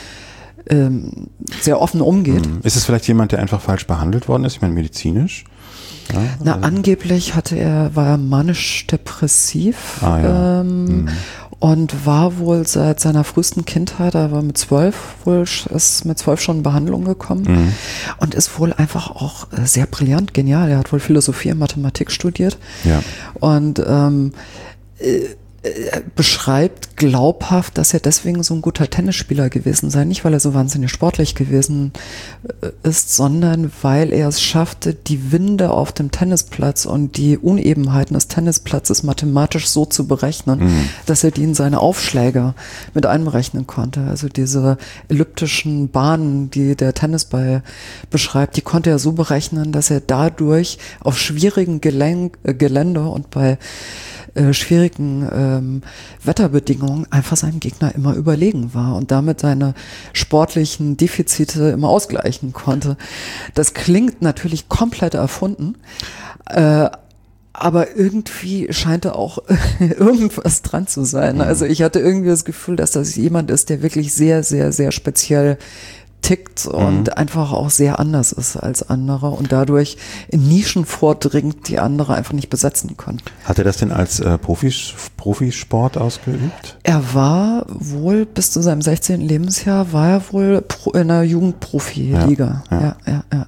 äh, ähm, sehr offen umgeht. Mhm. Ist es vielleicht jemand, der einfach falsch behandelt worden ist? Ich meine, medizinisch? Ja, Na, also. Angeblich hatte er, war er manisch-depressiv ah, ja. ähm, mhm. und war wohl seit seiner frühesten Kindheit, er war mit zwölf wohl, ist mit zwölf schon in Behandlung gekommen mhm. und ist wohl einfach auch sehr brillant, genial. Er hat wohl Philosophie und Mathematik studiert ja. und ähm, äh, beschreibt glaubhaft, dass er deswegen so ein guter Tennisspieler gewesen sei. Nicht, weil er so wahnsinnig sportlich gewesen ist, sondern weil er es schaffte, die Winde auf dem Tennisplatz und die Unebenheiten des Tennisplatzes mathematisch so zu berechnen, mhm. dass er die in seine Aufschläge mit einberechnen konnte. Also diese elliptischen Bahnen, die der Tennisball beschreibt, die konnte er so berechnen, dass er dadurch auf schwierigen Gelenk, äh, Gelände und bei Äh, schwierigen ähm, Wetterbedingungen einfach seinem Gegner immer überlegen war und damit seine sportlichen Defizite immer ausgleichen konnte. Das klingt natürlich komplett erfunden, äh, aber irgendwie scheint da auch irgendwas dran zu sein. Also ich hatte irgendwie das Gefühl, dass das jemand ist, der wirklich sehr, sehr, sehr speziell tickt und mhm. einfach auch sehr anders ist als andere und dadurch in Nischen vordringt, die andere einfach nicht besetzen können. Hat er das denn als äh, Profis, Profisport ausgeübt? Er war wohl bis zu seinem sechzehnten Lebensjahr war er wohl pro, in einer Jugendprofi-Liga. Ja, ja. ja, ja, ja.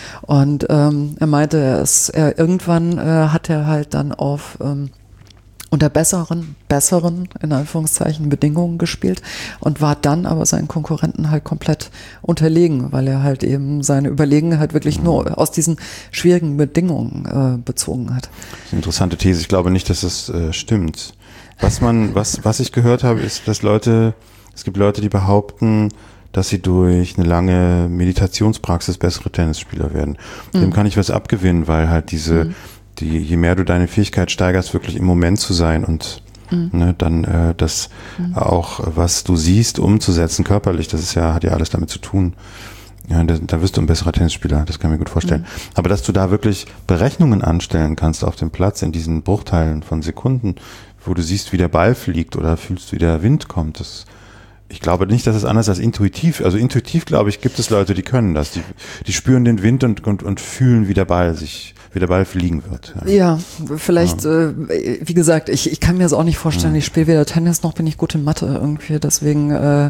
Und ähm, er meinte, er ist, er, irgendwann äh, hat er halt dann auf ähm, unter besseren, besseren, in Anführungszeichen, Bedingungen gespielt und war dann aber seinen Konkurrenten halt komplett unterlegen, weil er halt eben seine Überlegenheit wirklich nur aus diesen schwierigen Bedingungen äh, bezogen hat. Das ist eine interessante These. Ich glaube nicht, dass es äh, stimmt. Was man, was, was ich gehört habe, ist, dass Leute, es gibt Leute, die behaupten, dass sie durch eine lange Meditationspraxis bessere Tennisspieler werden. Mhm. Dem kann ich was abgewinnen, weil halt diese mhm. Die, je mehr du deine Fähigkeit steigerst, wirklich im Moment zu sein und mhm. ne, dann äh, das mhm. auch, was du siehst, umzusetzen körperlich, das ist ja, hat ja alles damit zu tun. Ja, da, da wirst du ein besserer Tennisspieler, das kann ich mir gut vorstellen. Mhm. Aber dass du da wirklich Berechnungen anstellen kannst auf dem Platz in diesen Bruchteilen von Sekunden, wo du siehst, wie der Ball fliegt oder fühlst, wie der Wind kommt, das ich glaube nicht, dass es anders als intuitiv, also intuitiv, glaube ich, gibt es Leute, die können das, die, die spüren den Wind und, und, und fühlen, wie der Ball sich, wie der Ball fliegen wird. Ja, ja vielleicht, ja. Äh, wie gesagt, ich, ich kann mir das auch nicht vorstellen, ja. ich spiele weder Tennis noch bin ich gut in Mathe irgendwie, deswegen äh,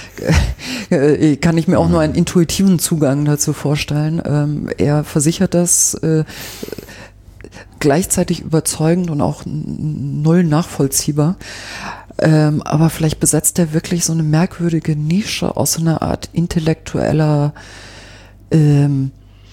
äh, kann ich mir auch ja. nur einen intuitiven Zugang dazu vorstellen. Ähm, er versichert das äh, gleichzeitig überzeugend und auch null nachvollziehbar. Ähm, aber vielleicht besetzt er wirklich so eine merkwürdige Nische aus so einer Art intellektueller, ähm,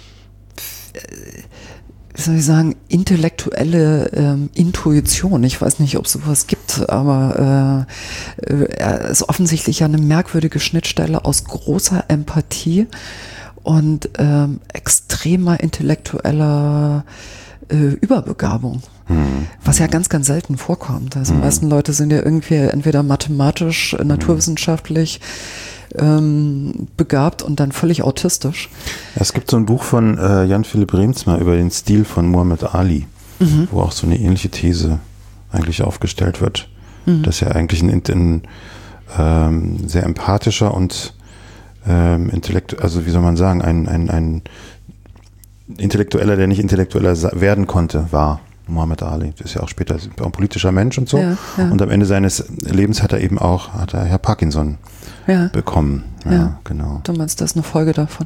wie soll ich sagen, intellektuelle ähm, Intuition. Ich weiß nicht, ob es sowas gibt, aber äh, er ist offensichtlich ja eine merkwürdige Schnittstelle aus großer Empathie und ähm, extremer intellektueller äh, Überbegabung. Was ja ganz, ganz selten vorkommt. Also die meisten Leute sind ja irgendwie entweder mathematisch, naturwissenschaftlich ähm, begabt und dann völlig autistisch. Es gibt so ein Buch von äh, Jan-Philipp Reemtsma über den Stil von Muhammad Ali, mhm. wo auch so eine ähnliche These eigentlich aufgestellt wird, mhm. dass er eigentlich ein, ein ähm, sehr empathischer und ähm, intellekt, also wie soll man sagen, ein, ein, ein Intellektueller, der nicht intellektueller werden konnte, war. Muhammad Ali. Das ist ja auch später auch ein politischer Mensch und so. Ja, ja. Und am Ende seines Lebens hat er eben auch, hat er Herr Parkinson ja. bekommen. Ja, ja, genau. Du meinst, das ist eine Folge davon?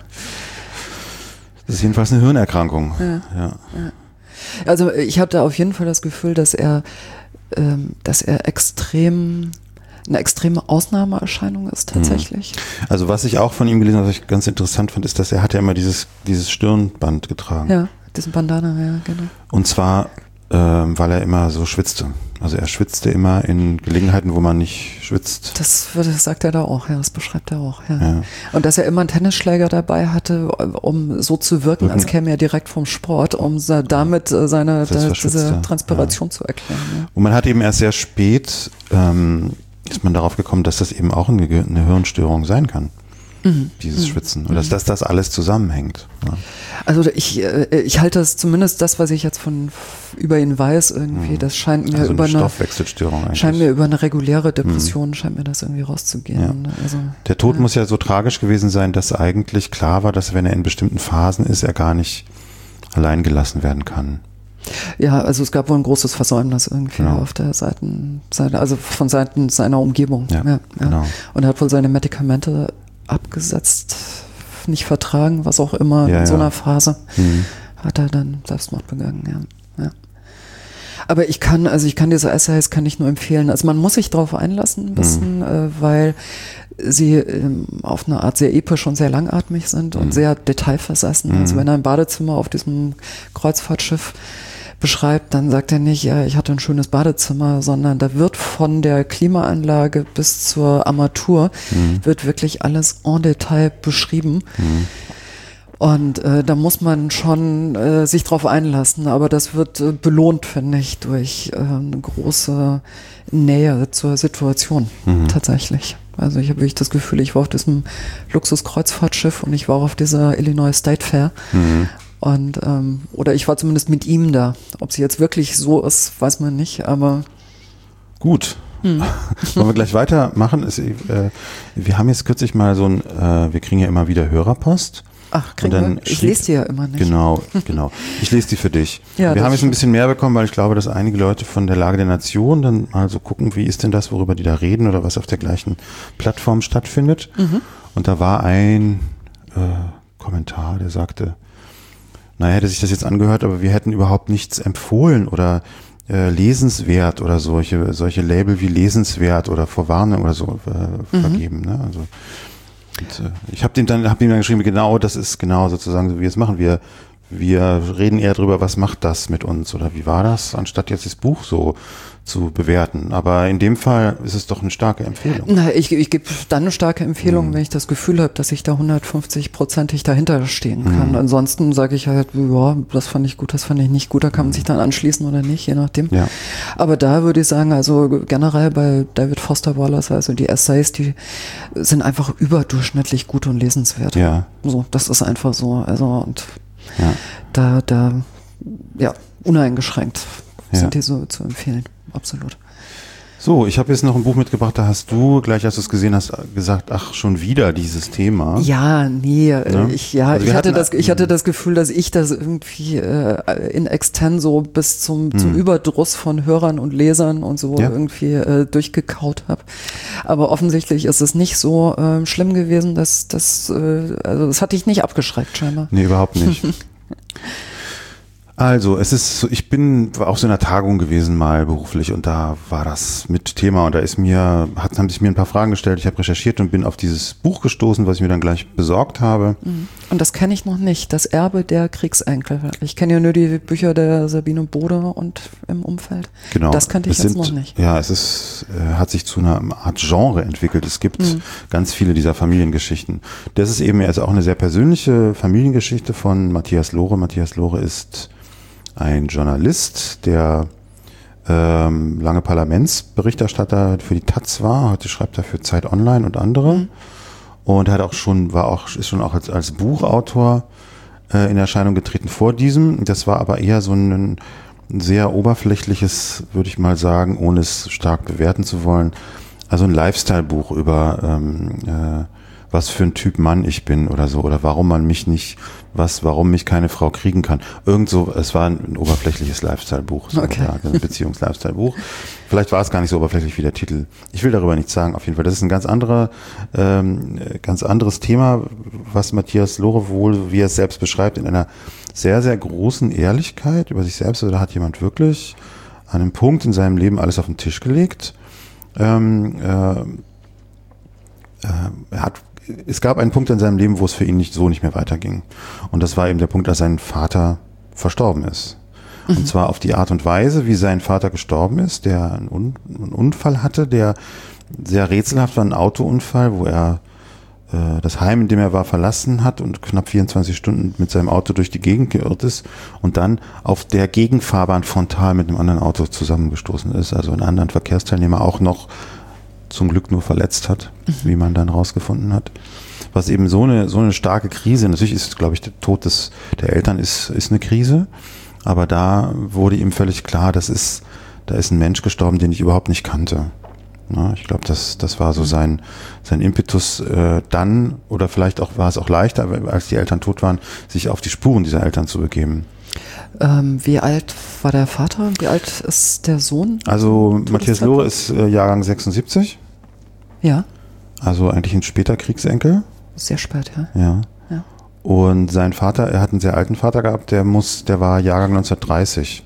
Das ist jedenfalls eine Hirnerkrankung. Ja. Ja. Ja. Also ich hatte auf jeden Fall das Gefühl, dass er, ähm, dass er extrem eine extreme Ausnahmeerscheinung ist tatsächlich. Also was ich auch von ihm gelesen habe, was ich ganz interessant fand, ist, dass er hat ja immer dieses, dieses Stirnband getragen. Ja, diesen Bandana, ja, genau. Und zwar, ähm, weil er immer so schwitzte. Also er schwitzte immer in Gelegenheiten, wo man nicht schwitzt. Das, das sagt er da auch, ja, das beschreibt er auch, ja. Ja. Und dass er immer einen Tennisschläger dabei hatte, um so zu wirken, als käme er direkt vom Sport, um damit seine da, diese Transpiration ja. zu erklären. Ja. Und man hat eben erst sehr spät ähm, ist man darauf gekommen, dass das eben auch eine, eine Hirnstörung sein kann, mhm. dieses mhm. Schwitzen. Und dass das, das alles zusammenhängt. Ja. Also ich, ich halte das, zumindest das, was ich jetzt von über ihn weiß, irgendwie, mhm. das scheint mir also über eine, Stoffwechselstörung eigentlich. scheint mir über eine reguläre Depression, mhm. scheint mir das irgendwie rauszugehen. Ja. Also, Der Tod ja. muss ja so tragisch gewesen sein, dass eigentlich klar war, dass wenn er in bestimmten Phasen ist, er gar nicht allein gelassen werden kann. Ja, also es gab wohl ein großes Versäumnis irgendwie genau. auf der Seiten, Seite, also von Seiten seiner Umgebung. Ja, ja, ja. Genau. Und er hat wohl seine Medikamente abgesetzt, nicht vertragen, was auch immer. Ja, in so ja. einer Phase mhm. hat er dann Selbstmord begangen, ja. ja. Aber ich kann, also ich kann diese Essays kann ich nur empfehlen. Also man muss sich darauf einlassen ein bisschen, mhm. äh, weil sie ähm, auf eine Art sehr episch und sehr langatmig sind mhm. und sehr detailversessen. Mhm. Also wenn er ein Badezimmer auf diesem Kreuzfahrtschiff beschreibt, dann sagt er nicht, ja, ich hatte ein schönes Badezimmer, sondern da wird von der Klimaanlage bis zur Armatur mhm. wird wirklich alles en Detail beschrieben. Mhm. Und äh, da muss man schon äh, sich drauf einlassen, aber das wird äh, belohnt, finde ich, durch äh, eine große Nähe zur Situation mhm. tatsächlich. Also ich habe wirklich das Gefühl, ich war auf diesem Luxuskreuzfahrtschiff und ich war auch auf dieser Illinois State Fair. Mhm. Und ähm, oder ich war zumindest mit ihm da. Ob sie jetzt wirklich so ist, weiß man nicht, aber gut. Hm. Wollen wir gleich weitermachen? Es, äh, wir haben jetzt kürzlich mal so ein, äh, wir kriegen ja immer wieder Hörerpost. Ach, kriegen wir? Ich schrieb, lese die ja immer nicht. Genau, genau. Ich lese die für dich. Ja, wir haben jetzt ein bisschen mehr bekommen, weil ich glaube, dass einige Leute von der Lage der Nation dann mal so gucken, wie ist denn das, worüber die da reden oder was auf der gleichen Plattform stattfindet. Mhm. Und da war ein äh, Kommentar, der sagte, naja, hätte sich das jetzt angehört, aber wir hätten überhaupt nichts empfohlen oder äh, lesenswert oder solche, solche Label wie lesenswert oder Vorwarnung oder so äh, mhm. vergeben. Ne? Also und, äh, ich habe dem dann, hab ihm dann geschrieben, genau, das ist genau sozusagen so, wie wir es machen. Wir, wir reden eher drüber, was macht das mit uns oder wie war das, anstatt jetzt das Buch so zu bewerten. Aber in dem Fall ist es doch eine starke Empfehlung. Na, ich, ich gebe dann eine starke Empfehlung, mhm. wenn ich das Gefühl habe, dass ich da hundertfünfzig-prozentig dahinter stehen kann. Mhm. Ansonsten sage ich halt, ja, das fand ich gut, das fand ich nicht gut, da kann man sich dann anschließen oder nicht, je nachdem. Ja. Aber da würde ich sagen, also generell bei David Foster Wallace, also die Essays, die sind einfach überdurchschnittlich gut und lesenswert. Ja. So, das ist einfach so. Also und ja. da, da, ja, uneingeschränkt ja. sind die so zu empfehlen. Absolut. So, ich habe jetzt noch ein Buch mitgebracht, da hast du, gleich als du es gesehen hast, gesagt, ach, schon wieder dieses Thema. Ja, nee, ne? ich, ja, also ich, hatte das, ich hatte mh. das Gefühl, dass ich das irgendwie äh, in extenso bis zum, mhm. zum Überdruss von Hörern und Lesern und so ja. irgendwie äh, durchgekaut habe. Aber offensichtlich ist es nicht so äh, schlimm gewesen, dass das, äh, also das hat dich nicht abgeschreckt scheinbar. Nee, überhaupt nicht. Also, es ist so, ich bin auch so in einer Tagung gewesen mal beruflich und da war das mit Thema und da ist mir, hat, haben sich mir ein paar Fragen gestellt, ich habe recherchiert und bin auf dieses Buch gestoßen, was ich mir dann gleich besorgt habe. Und das kenne ich noch nicht, das Erbe der Kriegsenkel. Ich kenne ja nur die Bücher der Sabine Bode und im Umfeld. Genau. Das kannte ich es jetzt sind, noch nicht. Ja, es ist, äh, hat sich zu einer Art Genre entwickelt. Es gibt mhm. ganz viele dieser Familiengeschichten. Das ist eben also auch eine sehr persönliche Familiengeschichte von Matthias Lohre. Matthias Lohre ist ein Journalist, der ähm, lange Parlamentsberichterstatter für die Taz war. Heute schreibt er für Zeit Online und andere. Mhm. Und er hat auch schon, war auch, ist schon auch als, als Buchautor äh, in Erscheinung getreten vor diesem. Das war aber eher so ein sehr oberflächliches, würde ich mal sagen, ohne es stark bewerten zu wollen. Also ein Lifestyle-Buch über ähm, äh, was für ein Typ Mann ich bin oder so, oder warum man mich nicht, was, warum mich keine Frau kriegen kann. Irgend so, es war ein, ein oberflächliches Lifestyle-Buch, so, okay. ja, ein Beziehungs-Lifestyle-Buch. Vielleicht war es gar nicht so oberflächlich wie der Titel. Ich will darüber nichts sagen, auf jeden Fall. Das ist ein ganz anderer, ähm, ganz anderes Thema, was Matthias Lohre wohl, wie er es selbst beschreibt, in einer sehr, sehr großen Ehrlichkeit über sich selbst. Also da hat jemand wirklich an einem Punkt in seinem Leben alles auf den Tisch gelegt. Ähm, äh, äh, er hat Es gab einen Punkt in seinem Leben, wo es für ihn nicht so nicht mehr weiterging. Und das war eben der Punkt, dass sein Vater verstorben ist. Mhm. Und zwar auf die Art und Weise, wie sein Vater gestorben ist, der einen, Un- einen Unfall hatte, der sehr rätselhaft war, ein Autounfall, wo er äh, das Heim, in dem er war, verlassen hat und knapp vierundzwanzig Stunden mit seinem Auto durch die Gegend geirrt ist und dann auf der Gegenfahrbahn frontal mit einem anderen Auto zusammengestoßen ist, also einen anderen Verkehrsteilnehmer auch noch zum Glück nur verletzt hat, mhm. wie man dann rausgefunden hat. Was eben so eine, so eine starke Krise, natürlich ist, glaube ich, der Tod des, der Eltern ist, ist eine Krise, aber da wurde ihm völlig klar, das ist, da ist ein Mensch gestorben, den ich überhaupt nicht kannte. Ja, ich glaube, das, das war so sein, sein Impetus äh, dann, oder vielleicht auch war es auch leichter, als die Eltern tot waren, sich auf die Spuren dieser Eltern zu begeben. Ähm, wie alt war der Vater? Wie alt ist der Sohn? Also Matthias Lohre ist äh, Jahrgang sechsundsiebzig. Ja. Also eigentlich ein später Kriegsenkel. Sehr spät, ja. Ja. ja. Und sein Vater, er hat einen sehr alten Vater gehabt, der muss, der war Jahrgang neunzehnhundertdreißig.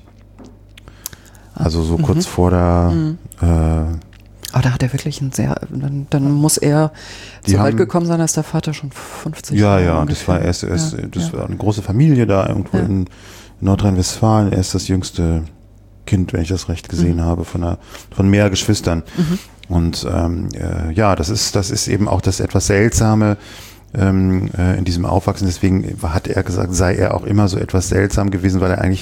Also so mhm. kurz vor der. Mhm. Äh, Aber da hat er wirklich ein sehr, dann, dann muss er so weit gekommen sein, als der Vater schon fünfzig ja, war. Ja, ja, das war erst, erst ja, das ja. war eine große Familie da irgendwo ja. in Nordrhein-Westfalen. Er ist das jüngste Kind, wenn ich das recht gesehen mhm. habe, von einer, von mehr Geschwistern. Mhm. Und ähm, äh, ja, das ist, das ist eben auch das etwas Seltsame ähm, äh, in diesem Aufwachsen. Deswegen hat er gesagt, sei er auch immer so etwas seltsam gewesen, weil er eigentlich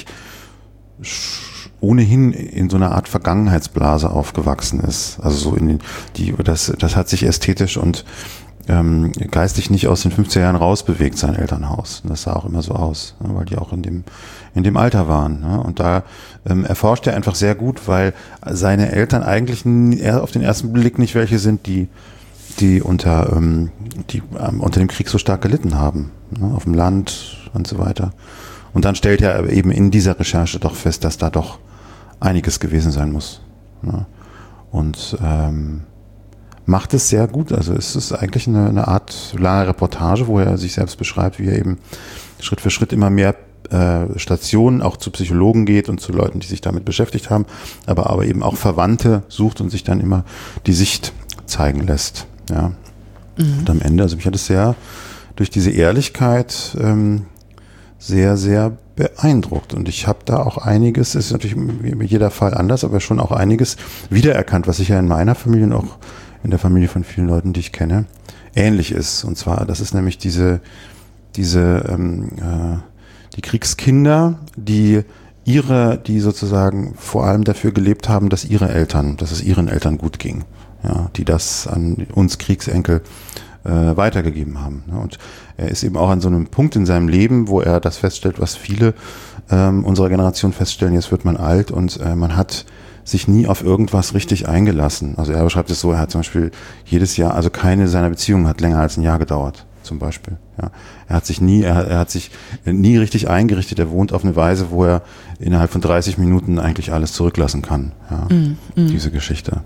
ohnehin in so einer Art Vergangenheitsblase aufgewachsen ist. Also so in den, die, das, das hat sich ästhetisch und ähm, geistig nicht aus den fünfziger Jahren rausbewegt, sein Elternhaus. Und das sah auch immer so aus, ne, weil die auch in dem, in dem Alter waren. Ne? Und da ähm, erforscht er einfach sehr gut, weil seine Eltern eigentlich eher auf den ersten Blick nicht welche sind, die, die unter, ähm, die ähm, unter dem Krieg so stark gelitten haben, ne? Auf dem Land und so weiter. Und dann stellt er eben in dieser Recherche doch fest, dass da doch einiges gewesen sein muss. Ne? Und ähm, macht es sehr gut. Also es ist eigentlich eine, eine Art lange Reportage, wo er sich selbst beschreibt, wie er eben Schritt für Schritt immer mehr äh, Stationen auch zu Psychologen geht und zu Leuten, die sich damit beschäftigt haben, aber, aber eben auch Verwandte sucht und sich dann immer die Sicht zeigen lässt. Ja. Mhm. Und am Ende, also mich hat es sehr durch diese Ehrlichkeit ähm, sehr, sehr beeindruckt. Und ich habe da auch einiges, ist natürlich wie jeder Fall anders, aber schon auch einiges wiedererkannt, was ich ja in meiner Familie und auch in der Familie von vielen Leuten, die ich kenne, ähnlich ist. Und zwar, das ist nämlich diese, diese, ähm, äh, die Kriegskinder, die ihre, die sozusagen vor allem dafür gelebt haben, dass ihre Eltern, dass es ihren Eltern gut ging. Ja, die das an uns Kriegsenkel äh, weitergegeben haben. Ne? Und er ist eben auch an so einem Punkt in seinem Leben, wo er das feststellt, was viele ähm, unserer Generation feststellen, jetzt wird man alt und äh, man hat sich nie auf irgendwas richtig eingelassen. Also er beschreibt es so, er hat zum Beispiel jedes Jahr, also keine seiner Beziehungen hat länger als ein Jahr gedauert, zum Beispiel. Ja. Er hat sich nie, er, er hat sich nie richtig eingerichtet. Er wohnt auf eine Weise, wo er innerhalb von dreißig Minuten eigentlich alles zurücklassen kann. Ja. Mm, mm. Diese Geschichte.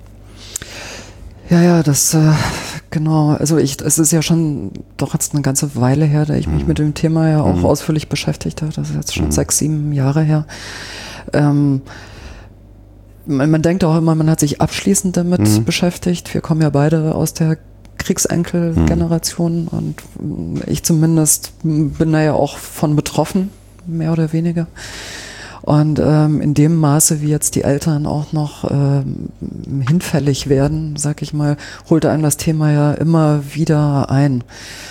Ja, ja, das, äh, genau, also ich, es ist ja schon doch jetzt eine ganze Weile her, da ich mich mm. mit dem Thema ja auch mm. ausführlich beschäftigt habe. Das ist jetzt schon mm. sechs, sieben Jahre her. Ähm, Man, man denkt auch immer, man hat sich abschließend damit mhm. beschäftigt. Wir kommen ja beide aus der Kriegsenkel-Generation mhm. und ich zumindest bin da ja auch von betroffen, mehr oder weniger. Und ähm, in dem Maße, wie jetzt die Eltern auch noch ähm, hinfällig werden, sag ich mal, holt einem das Thema ja immer wieder ein.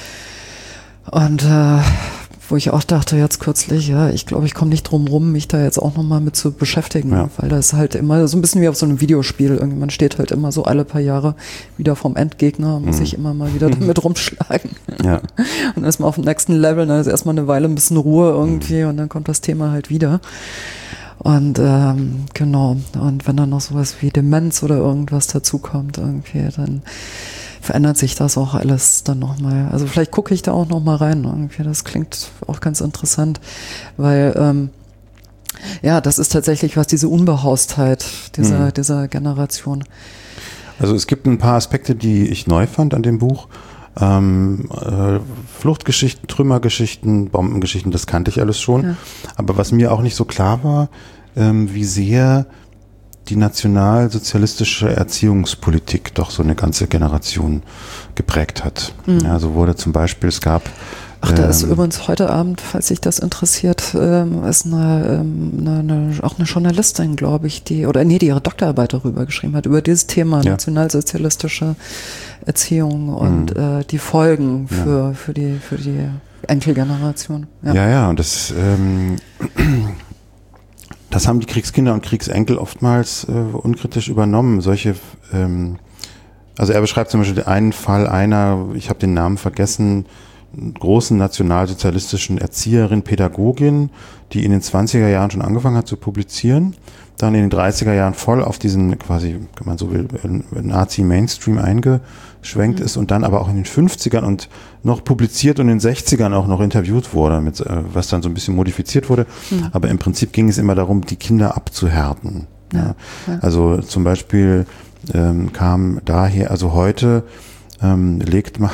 Und äh, wo ich auch dachte jetzt kürzlich, ja, ich glaube, ich komme nicht drum rum, mich da jetzt auch nochmal mit zu beschäftigen, ja. Weil das halt immer so ein bisschen wie auf so einem Videospiel, irgendwann steht halt immer so alle paar Jahre wieder vom Endgegner, muss mhm. ich immer mal wieder damit rumschlagen. Ja. Und dann ist man auf dem nächsten Level, dann ist erstmal eine Weile ein bisschen Ruhe irgendwie mhm. und dann kommt das Thema halt wieder. Und ähm, genau, und wenn dann noch sowas wie Demenz oder irgendwas dazukommt irgendwie, dann verändert sich das auch alles dann nochmal. Also vielleicht gucke ich da auch nochmal rein. Irgendwie. Das klingt auch ganz interessant, weil ähm, ja, das ist tatsächlich was, diese Unbehaustheit dieser, mhm. dieser Generation. Also es gibt ein paar Aspekte, die ich neu fand an dem Buch. Ähm, äh, Fluchtgeschichten, Trümmergeschichten, Bombengeschichten, das kannte ich alles schon. Ja. Aber was mir auch nicht so klar war, ähm, wie sehr die nationalsozialistische Erziehungspolitik doch so eine ganze Generation geprägt hat. Mhm. Ja, so wurde zum Beispiel, es gab Ach, da ist ähm, übrigens heute Abend, falls sich das interessiert, ähm, ist eine, ähm, eine, eine, auch eine Journalistin, glaube ich, die, oder nee, die ihre Doktorarbeit darüber geschrieben hat, über dieses Thema ja. nationalsozialistische Erziehung und mhm. äh, die Folgen für, ja. für, die, für die Enkelgeneration. Ja, ja, ja und das, ähm, das haben die Kriegskinder und Kriegsenkel oftmals äh, unkritisch übernommen. Solche, ähm, also er beschreibt zum Beispiel einen Fall einer, ich habe den Namen vergessen, großen nationalsozialistischen Erzieherin, Pädagogin, die in den zwanziger Jahren schon angefangen hat zu publizieren, dann in den dreißiger Jahren voll auf diesen quasi, wenn man so will, Nazi-Mainstream eingeschwenkt mhm. ist und dann aber auch in den fünfzigern und noch publiziert und in den sechzigern auch noch interviewt wurde, mit, was dann so ein bisschen modifiziert wurde. Mhm. Aber im Prinzip ging es immer darum, die Kinder abzuhärten. Ja. Ja. Ja. Also zum Beispiel ähm, kam daher, also heute ähm, legt man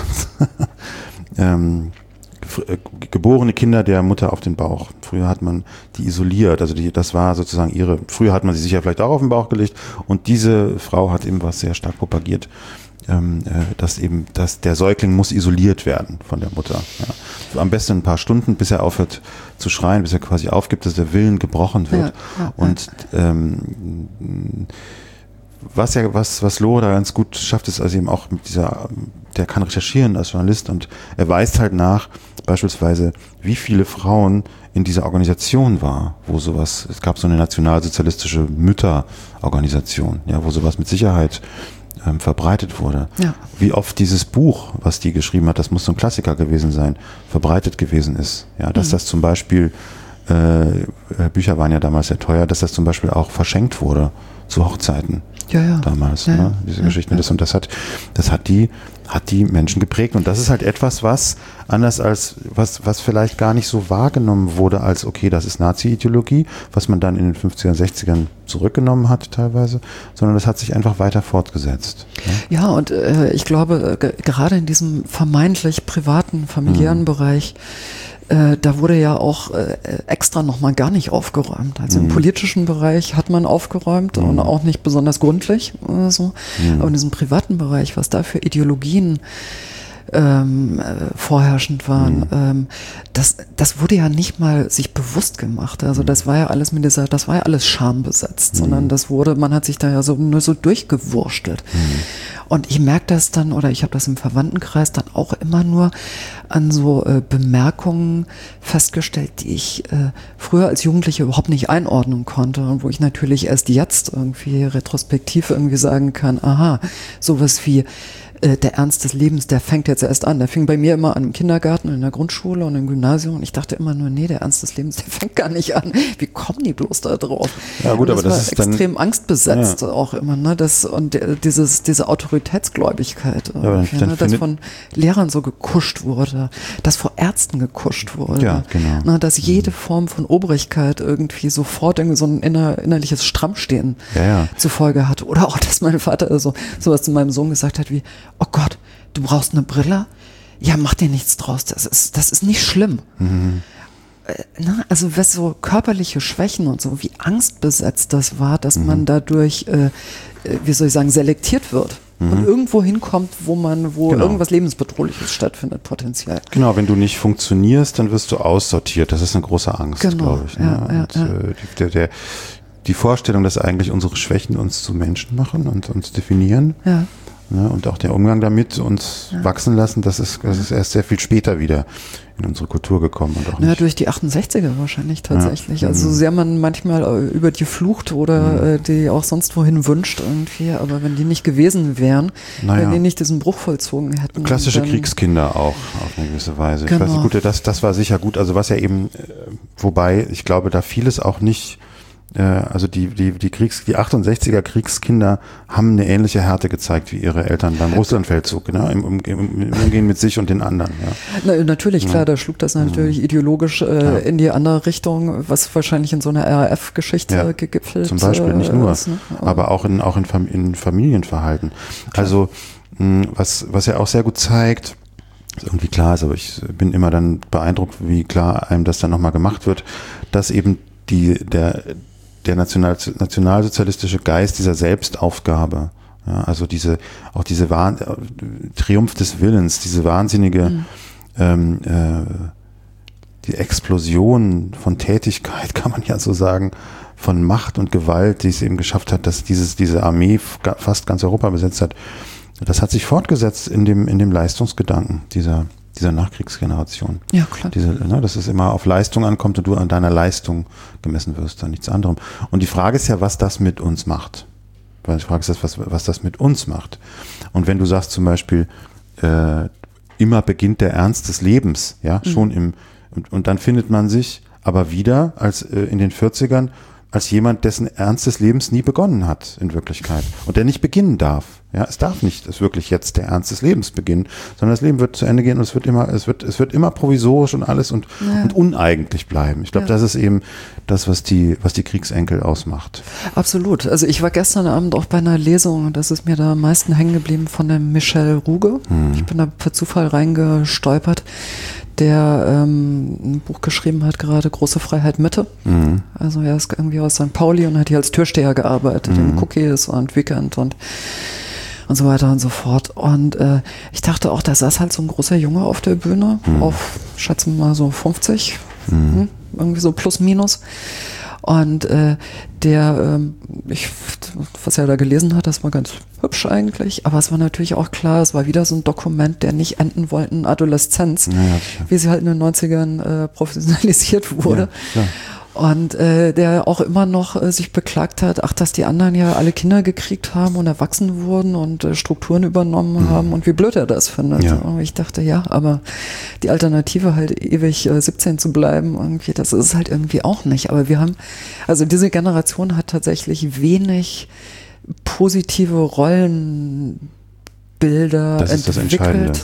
Ähm, ge- geborene Kinder der Mutter auf den Bauch. Früher hat man die isoliert, also die, das war sozusagen ihre, früher hat man sie sicher vielleicht auch auf den Bauch gelegt und diese Frau hat eben was sehr stark propagiert, ähm, äh, dass eben, dass der Säugling muss isoliert werden von der Mutter. Ja. So am besten ein paar Stunden, bis er aufhört zu schreien, bis er quasi aufgibt, dass der Willen gebrochen wird. Ja, ja, und ähm, Was ja, was, was Loh da ganz gut schafft, ist also eben auch mit dieser, der kann recherchieren als Journalist und er weist halt nach, beispielsweise, wie viele Frauen in dieser Organisation war, wo sowas, es gab so eine nationalsozialistische Mütterorganisation, ja, wo sowas mit Sicherheit ähm, verbreitet wurde. Ja. Wie oft dieses Buch, was die geschrieben hat, das muss so ein Klassiker gewesen sein, verbreitet gewesen ist. Ja, dass mhm. das zum Beispiel, äh, Bücher waren ja damals sehr teuer, dass das zum Beispiel auch verschenkt wurde zu Hochzeiten. Ja, ja. Damals, ja, ne? Diese ja, Geschichten. Ja. Das, und das hat, das hat die, hat die Menschen geprägt. Und das ist halt etwas, was anders als, was, was vielleicht gar nicht so wahrgenommen wurde als, okay, das ist Nazi-Ideologie, was man dann in den fünfzigern, sechzigern zurückgenommen hat teilweise, sondern das hat sich einfach weiter fortgesetzt. Ja, ja und äh, ich glaube, g- gerade in diesem vermeintlich privaten, familiären mhm. Bereich, Äh, da wurde ja auch äh, extra nochmal gar nicht aufgeräumt. Also mhm. im politischen Bereich hat man aufgeräumt mhm. und auch nicht besonders gründlich oder so. Mhm. Aber in diesem privaten Bereich, was da für Ideologien ähm, äh, vorherrschend waren, mhm. ähm, das, das wurde ja nicht mal sich bewusst gemacht. Also das war ja alles mit dieser, das war ja alles schambesetzt, mhm. sondern das wurde, man hat sich da ja so nur so durchgewurstelt. Mhm. Und ich merke das dann, oder ich habe das im Verwandtenkreis dann auch immer nur an so äh, Bemerkungen festgestellt, die ich äh, früher als Jugendliche überhaupt nicht einordnen konnte und wo ich natürlich erst jetzt irgendwie retrospektiv irgendwie sagen kann, aha, sowas wie der Ernst des Lebens, der fängt jetzt erst an. Der fing bei mir immer an im Kindergarten, in der Grundschule und im Gymnasium. Und ich dachte immer nur, nee, der Ernst des Lebens, der fängt gar nicht an. Wie kommen die bloß da drauf? Ja gut, das aber das war ist extrem dann, angstbesetzt ja. auch immer. Ne? Das, und dieses, diese Autoritätsgläubigkeit, ja, dann, dann ne? dass von Lehrern so gekuscht wurde, dass vor Ärzten gekuscht wurde. Ja, genau. Ne? Dass jede Form von Obrigkeit irgendwie sofort irgendwie so ein inner, innerliches Strammstehen ja, ja. zur Folge hatte. Oder auch, dass mein Vater so sowas zu meinem Sohn gesagt hat wie, oh Gott, du brauchst eine Brille? Ja, mach dir nichts draus, das ist, das ist nicht schlimm. Mhm. Äh, na, also was so körperliche Schwächen und so, wie angstbesetzt das war, dass mhm. man dadurch, äh, wie soll ich sagen, selektiert wird. Mhm. Und irgendwo hinkommt, wo man, wo genau. irgendwas Lebensbedrohliches stattfindet, potenziell. Genau, wenn du nicht funktionierst, dann wirst du aussortiert. Das ist eine große Angst, genau. glaube ich. Ne? Ja, ja, und, ja. Äh, die, der, der, die Vorstellung, dass eigentlich unsere Schwächen uns zu Menschen machen und uns definieren. Ja. Ne, und auch der Umgang damit uns ja. wachsen lassen, das ist, das ist erst sehr viel später wieder in unsere Kultur gekommen. Und auch ja, durch die achtundsechziger wahrscheinlich tatsächlich. Ja. Also so sehr man manchmal über die flucht oder mhm. die auch sonst wohin wünscht irgendwie, aber wenn die nicht gewesen wären, naja. wenn die nicht diesen Bruch vollzogen hätten. Klassische Kriegskinder auch auf eine gewisse Weise. Genau. Ich weiß nicht, gut, das, das war sicher gut, also was ja eben, wobei ich glaube, da vieles auch nicht äh, also die, die, die Kriegs, die achtundsechziger Kriegskinder haben eine ähnliche Härte gezeigt wie ihre Eltern beim Russlandfeldzug, ne? Im, im, im Umgehen mit sich und den anderen. Ja. Na, natürlich, klar, ja. Da schlug das natürlich ideologisch äh, ja. in die andere Richtung, was wahrscheinlich in so einer R A F-Geschichte ja. gegipfelt Zum Beispiel, nicht nur, ist, ne? aber auch in, auch in, Fam- in Familienverhalten. Klar. Also mh, was, was er auch sehr gut zeigt, irgendwie klar ist, aber ich bin immer dann beeindruckt, wie klar einem das dann nochmal gemacht wird, dass eben die, der, der National, nationalsozialistische Geist dieser Selbstaufgabe, ja, also diese, auch diese Wahn, Triumph des Willens, diese wahnsinnige, mhm. ähm, äh, die Explosion von Tätigkeit, kann man ja so sagen, von Macht und Gewalt, die es eben geschafft hat, dass dieses, diese Armee fast ganz Europa besetzt hat. Das hat sich fortgesetzt in dem, in dem Leistungsgedanken dieser, dieser Nachkriegsgeneration. Ja, klar. Diese, ne, dass es immer auf Leistung ankommt und du an deiner Leistung gemessen wirst, an nichts anderem. Und die Frage ist ja, was das mit uns macht. Weil die Frage ist, was, was das mit uns macht. Und wenn du sagst zum Beispiel, äh, immer beginnt der Ernst des Lebens, ja, mhm. schon im, und, und dann findet man sich aber wieder als äh, in den vierzigern als jemand, dessen Ernst des Lebens nie begonnen hat in Wirklichkeit und der nicht beginnen darf. Ja, es darf nicht es wirklich jetzt der Ernst des Lebens beginnen, sondern das Leben wird zu Ende gehen und es wird immer, es wird, es wird immer provisorisch und alles und, ja. und uneigentlich bleiben. Ich glaube, ja. das ist eben das, was die, was die Kriegsenkel ausmacht. Absolut. Also ich war gestern Abend auch bei einer Lesung, das ist mir da am meisten hängen geblieben von dem Michel Ruge. Hm. Ich bin da per Zufall reingestolpert, der ähm, ein Buch geschrieben hat, gerade Große Freiheit Mitte. Mhm. Also er ist irgendwie aus Sankt Pauli und hat hier als Türsteher gearbeitet, mhm. in Cookies und Weekend und und so weiter und so fort. Und äh, ich dachte auch, da saß halt so ein großer Junge auf der Bühne, mhm. auf, schätzen wir mal so fünfzig, mhm. hm, irgendwie so plus minus. Und äh, der, ähm, ich, was er da gelesen hat, das war ganz hübsch eigentlich, aber es war natürlich auch klar, es war wieder so ein Dokument, der nicht enden wollte in Adoleszenz, ja, ja, wie sie halt in den neunzigern äh, professionalisiert wurde. Ja, und äh, der auch immer noch äh, sich beklagt hat, ach, dass die anderen ja alle Kinder gekriegt haben und erwachsen wurden und äh, Strukturen übernommen mhm. haben und wie blöd er das findet. Ja. Und ich dachte, ja, aber die Alternative halt ewig äh, siebzehn zu bleiben, irgendwie, das ist halt irgendwie auch nicht. Aber wir haben, also diese Generation hat tatsächlich wenig positive Rollen Bilder das ist entwickelt. Das Entscheidende.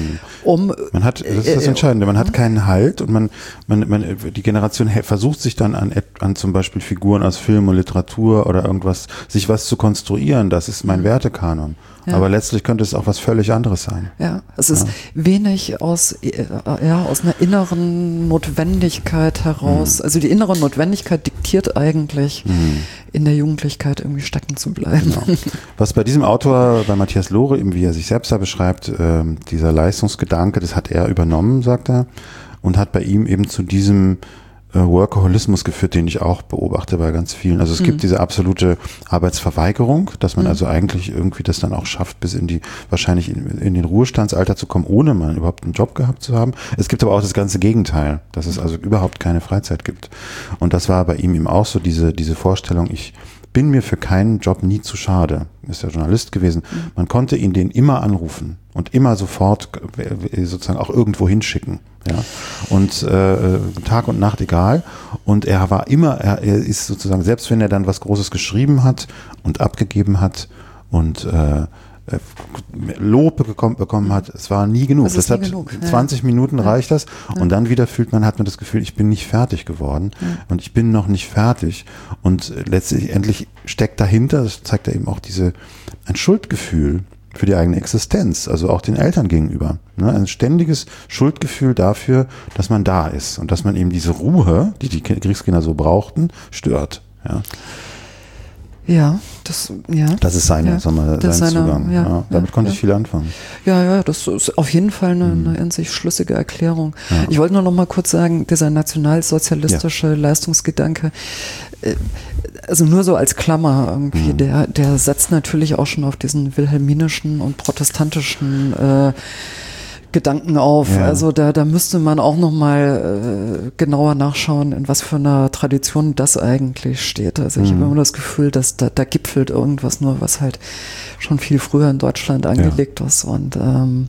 Um, man hat, das ist das Entscheidende. Man hat keinen Halt und man, man, man die Generation versucht sich dann an, an zum Beispiel Figuren aus Film und Literatur oder irgendwas, sich was zu konstruieren. Das ist mein Wertekanon. Ja. Aber letztlich könnte es auch was völlig anderes sein. Ja, es ist ja. wenig aus, ja, aus einer inneren Notwendigkeit heraus. Mhm. Also die innere Notwendigkeit diktiert eigentlich, mhm. in der Jugendlichkeit irgendwie stecken zu bleiben. Genau. Was bei diesem Autor, bei Matthias Lohre, eben wie er sich selbst da beschreibt, äh, dieser Leistungsgedanke, das hat er übernommen, sagt er, und hat bei ihm eben zu diesem Workaholismus geführt, den ich auch beobachte bei ganz vielen. Also es mhm. gibt diese absolute Arbeitsverweigerung, dass man mhm. also eigentlich irgendwie das dann auch schafft, bis in die, wahrscheinlich in, in den Ruhestandsalter zu kommen, ohne mal überhaupt einen Job gehabt zu haben. Es gibt aber auch das ganze Gegenteil, dass es also überhaupt keine Freizeit gibt. Und das war bei ihm eben auch so diese, diese Vorstellung, ich bin mir für keinen Job nie zu schade. Ist ja Journalist gewesen. Mhm. Man konnte ihn den immer anrufen und immer sofort sozusagen auch irgendwo hinschicken. Ja, und äh, Tag und Nacht egal. Und er war immer, er, er ist sozusagen, selbst wenn er dann was Großes geschrieben hat und abgegeben hat und äh, Lob bekommen, bekommen hat, es war nie genug. Das hat genug. zwanzig ja. Minuten ja. reicht das ja. und dann wieder fühlt man, hat man das Gefühl, ich bin nicht fertig geworden ja. und ich bin noch nicht fertig und letztlich endlich steckt dahinter, das zeigt er eben auch diese, ein Schuldgefühl für die eigene Existenz, also auch den Eltern gegenüber. Ne? Ein ständiges Schuldgefühl dafür, dass man da ist und dass man eben diese Ruhe, die die Kriegskinder so brauchten, stört. Ja. Ja, das, ja. Das ist seine, ja, sagen wir, das sein seine, Zugang. Ja, ja, damit ja, konnte ja. ich viel anfangen. Ja, ja, das ist auf jeden Fall eine, eine in sich schlüssige Erklärung. Ja. Ich wollte nur noch mal kurz sagen, dieser nationalsozialistische ja. Leistungsgedanke, äh, also nur so als Klammer irgendwie, mhm. der, der setzt natürlich auch schon auf diesen wilhelminischen und protestantischen äh, Gedanken auf. Ja. Also da, da müsste man auch noch mal äh, genauer nachschauen, in was für einer Tradition das eigentlich steht. Also ich mhm. habe immer das Gefühl, dass da, da gipfelt irgendwas nur, was halt schon viel früher in Deutschland angelegt ja. ist und ähm,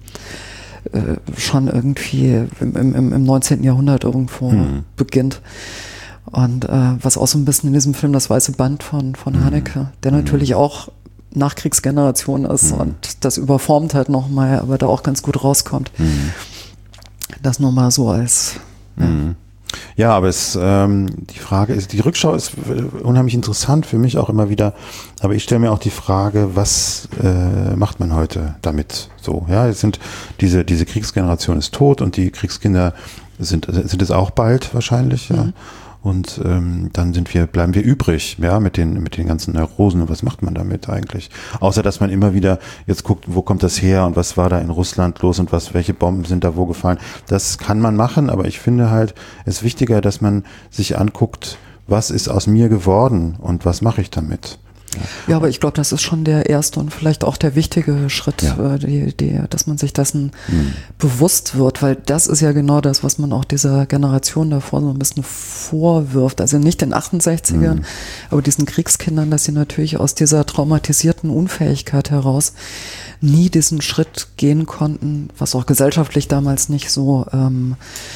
äh, schon irgendwie im, im, im neunzehnten Jahrhundert irgendwo mhm. beginnt. Und äh, was auch so ein bisschen in diesem Film Das weiße Band von, von mhm. Haneke, der natürlich auch Nachkriegsgeneration ist mhm. und das überformt halt nochmal, aber da auch ganz gut rauskommt. Mhm. Das nur mal so als... Ja. Mhm. Ja, aber es, ähm, die Frage ist, die Rückschau ist unheimlich interessant für mich auch immer wieder, aber ich stelle mir auch die Frage, was äh, macht man heute damit so? Ja, jetzt sind diese, diese Kriegsgeneration ist tot und die Kriegskinder sind, sind es auch bald wahrscheinlich, ja. Mhm. Und ähm, dann sind wir, bleiben wir übrig, ja, mit den, mit den ganzen Neurosen. Und was macht man damit eigentlich? Außer, dass man immer wieder jetzt guckt, wo kommt das her und was war da in Russland los und was, welche Bomben sind da wo gefallen. Das kann man machen, aber ich finde halt, es ist wichtiger, dass man sich anguckt, was ist aus mir geworden und was mache ich damit? Ja. ja, aber ich glaube, das ist schon der erste und vielleicht auch der wichtige Schritt, ja. die, die, dass man sich dessen mhm. bewusst wird, weil das ist ja genau das, was man auch dieser Generation davor so ein bisschen vorwirft. Also nicht den achtundsechzigern, mhm. aber diesen Kriegskindern, dass sie natürlich aus dieser traumatisierten Unfähigkeit heraus nie diesen Schritt gehen konnten, was auch gesellschaftlich damals nicht so ähm,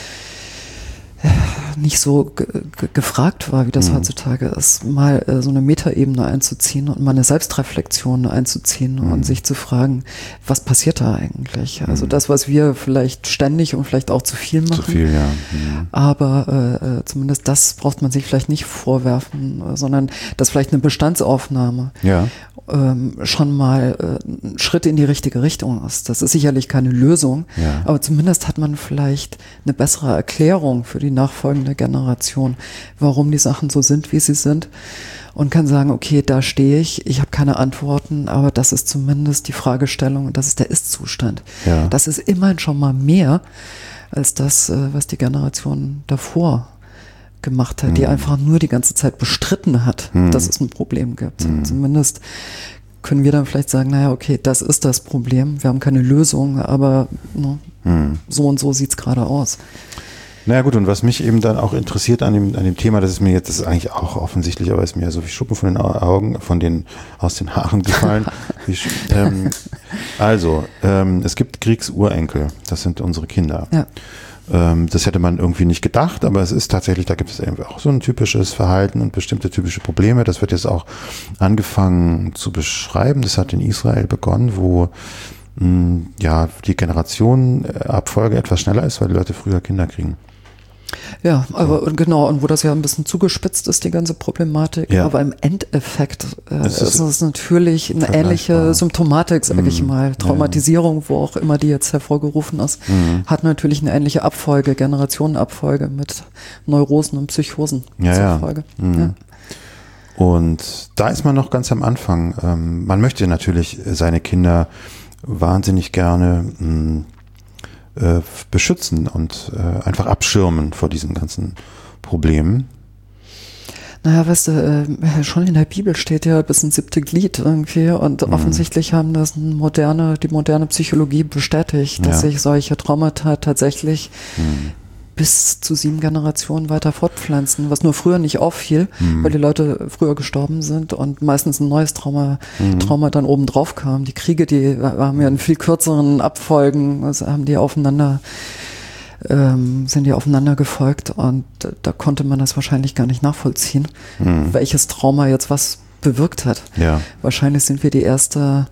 nicht so ge- ge- gefragt war, wie das mhm. heutzutage ist, mal äh, so eine Metaebene einzuziehen und mal eine Selbstreflexion einzuziehen mhm. und sich zu fragen, was passiert da eigentlich? Mhm. Also das, was wir vielleicht ständig und vielleicht auch zu viel machen. Zu viel, ja. Mhm. Aber äh, zumindest das braucht man sich vielleicht nicht vorwerfen, äh, sondern dass vielleicht eine Bestandsaufnahme ja. ähm, schon mal äh, ein Schritt in die richtige Richtung ist. Das ist sicherlich keine Lösung, ja. aber zumindest hat man vielleicht eine bessere Erklärung für die nachfolgende Generation, warum die Sachen so sind, wie sie sind, und kann sagen, okay, da stehe ich, ich habe keine Antworten, aber das ist zumindest die Fragestellung und das ist der Ist-Zustand. Ja. Das ist immerhin schon mal mehr als das, was die Generation davor gemacht hat, hm. die einfach nur die ganze Zeit bestritten hat, hm. dass es ein Problem gibt. Hm. Zumindest können wir dann vielleicht sagen, naja, okay, das ist das Problem, wir haben keine Lösung, aber ne, hm. so und so sieht es gerade aus. Naja gut, und was mich eben dann auch interessiert an dem, an dem Thema, das ist mir jetzt, das ist eigentlich auch offensichtlich, aber ist mir so wie Schuppen von den Augen, von den, aus den Haaren gefallen. wie, ähm, also, ähm, es gibt Kriegsurenkel, das sind unsere Kinder. Ja. Ähm, das hätte man irgendwie nicht gedacht, aber es ist tatsächlich, da gibt es eben auch so ein typisches Verhalten und bestimmte typische Probleme. Das wird jetzt auch angefangen zu beschreiben. Das hat in Israel begonnen, wo mh, ja die Generationenabfolge etwas schneller ist, weil die Leute früher Kinder kriegen. Ja, aber so. Genau, und wo das ja ein bisschen zugespitzt ist, die ganze Problematik, ja. aber im Endeffekt äh, ist es natürlich eine ähnliche Symptomatik, sage mm. ich mal. Traumatisierung, wo auch immer die jetzt hervorgerufen ist, mm. hat natürlich eine ähnliche Abfolge, Generationenabfolge mit Neurosen und Psychosen ja, zur Folge. Ja. Mm. Ja. Und da ist man noch ganz am Anfang. Ähm, man möchte natürlich seine Kinder wahnsinnig gerne mh, beschützen und äh, einfach abschirmen vor diesen ganzen Problemen. Naja, weißt du, äh, schon in der Bibel steht ja bis ein siebte Glied irgendwie und mhm. offensichtlich haben das moderne, die moderne Psychologie bestätigt, dass ja. sich solche Traumata tatsächlich mhm. bis zu sieben Generationen weiter fortpflanzen, was nur früher nicht auffiel, mhm. weil die Leute früher gestorben sind und meistens ein neues Trauma, mhm. Trauma dann oben drauf kam. Die Kriege, die haben ja in viel kürzeren Abfolgen, also haben die aufeinander, ähm, sind die aufeinander gefolgt und da konnte man das wahrscheinlich gar nicht nachvollziehen, mhm. welches Trauma jetzt was bewirkt hat. Ja. Wahrscheinlich sind wir die erste,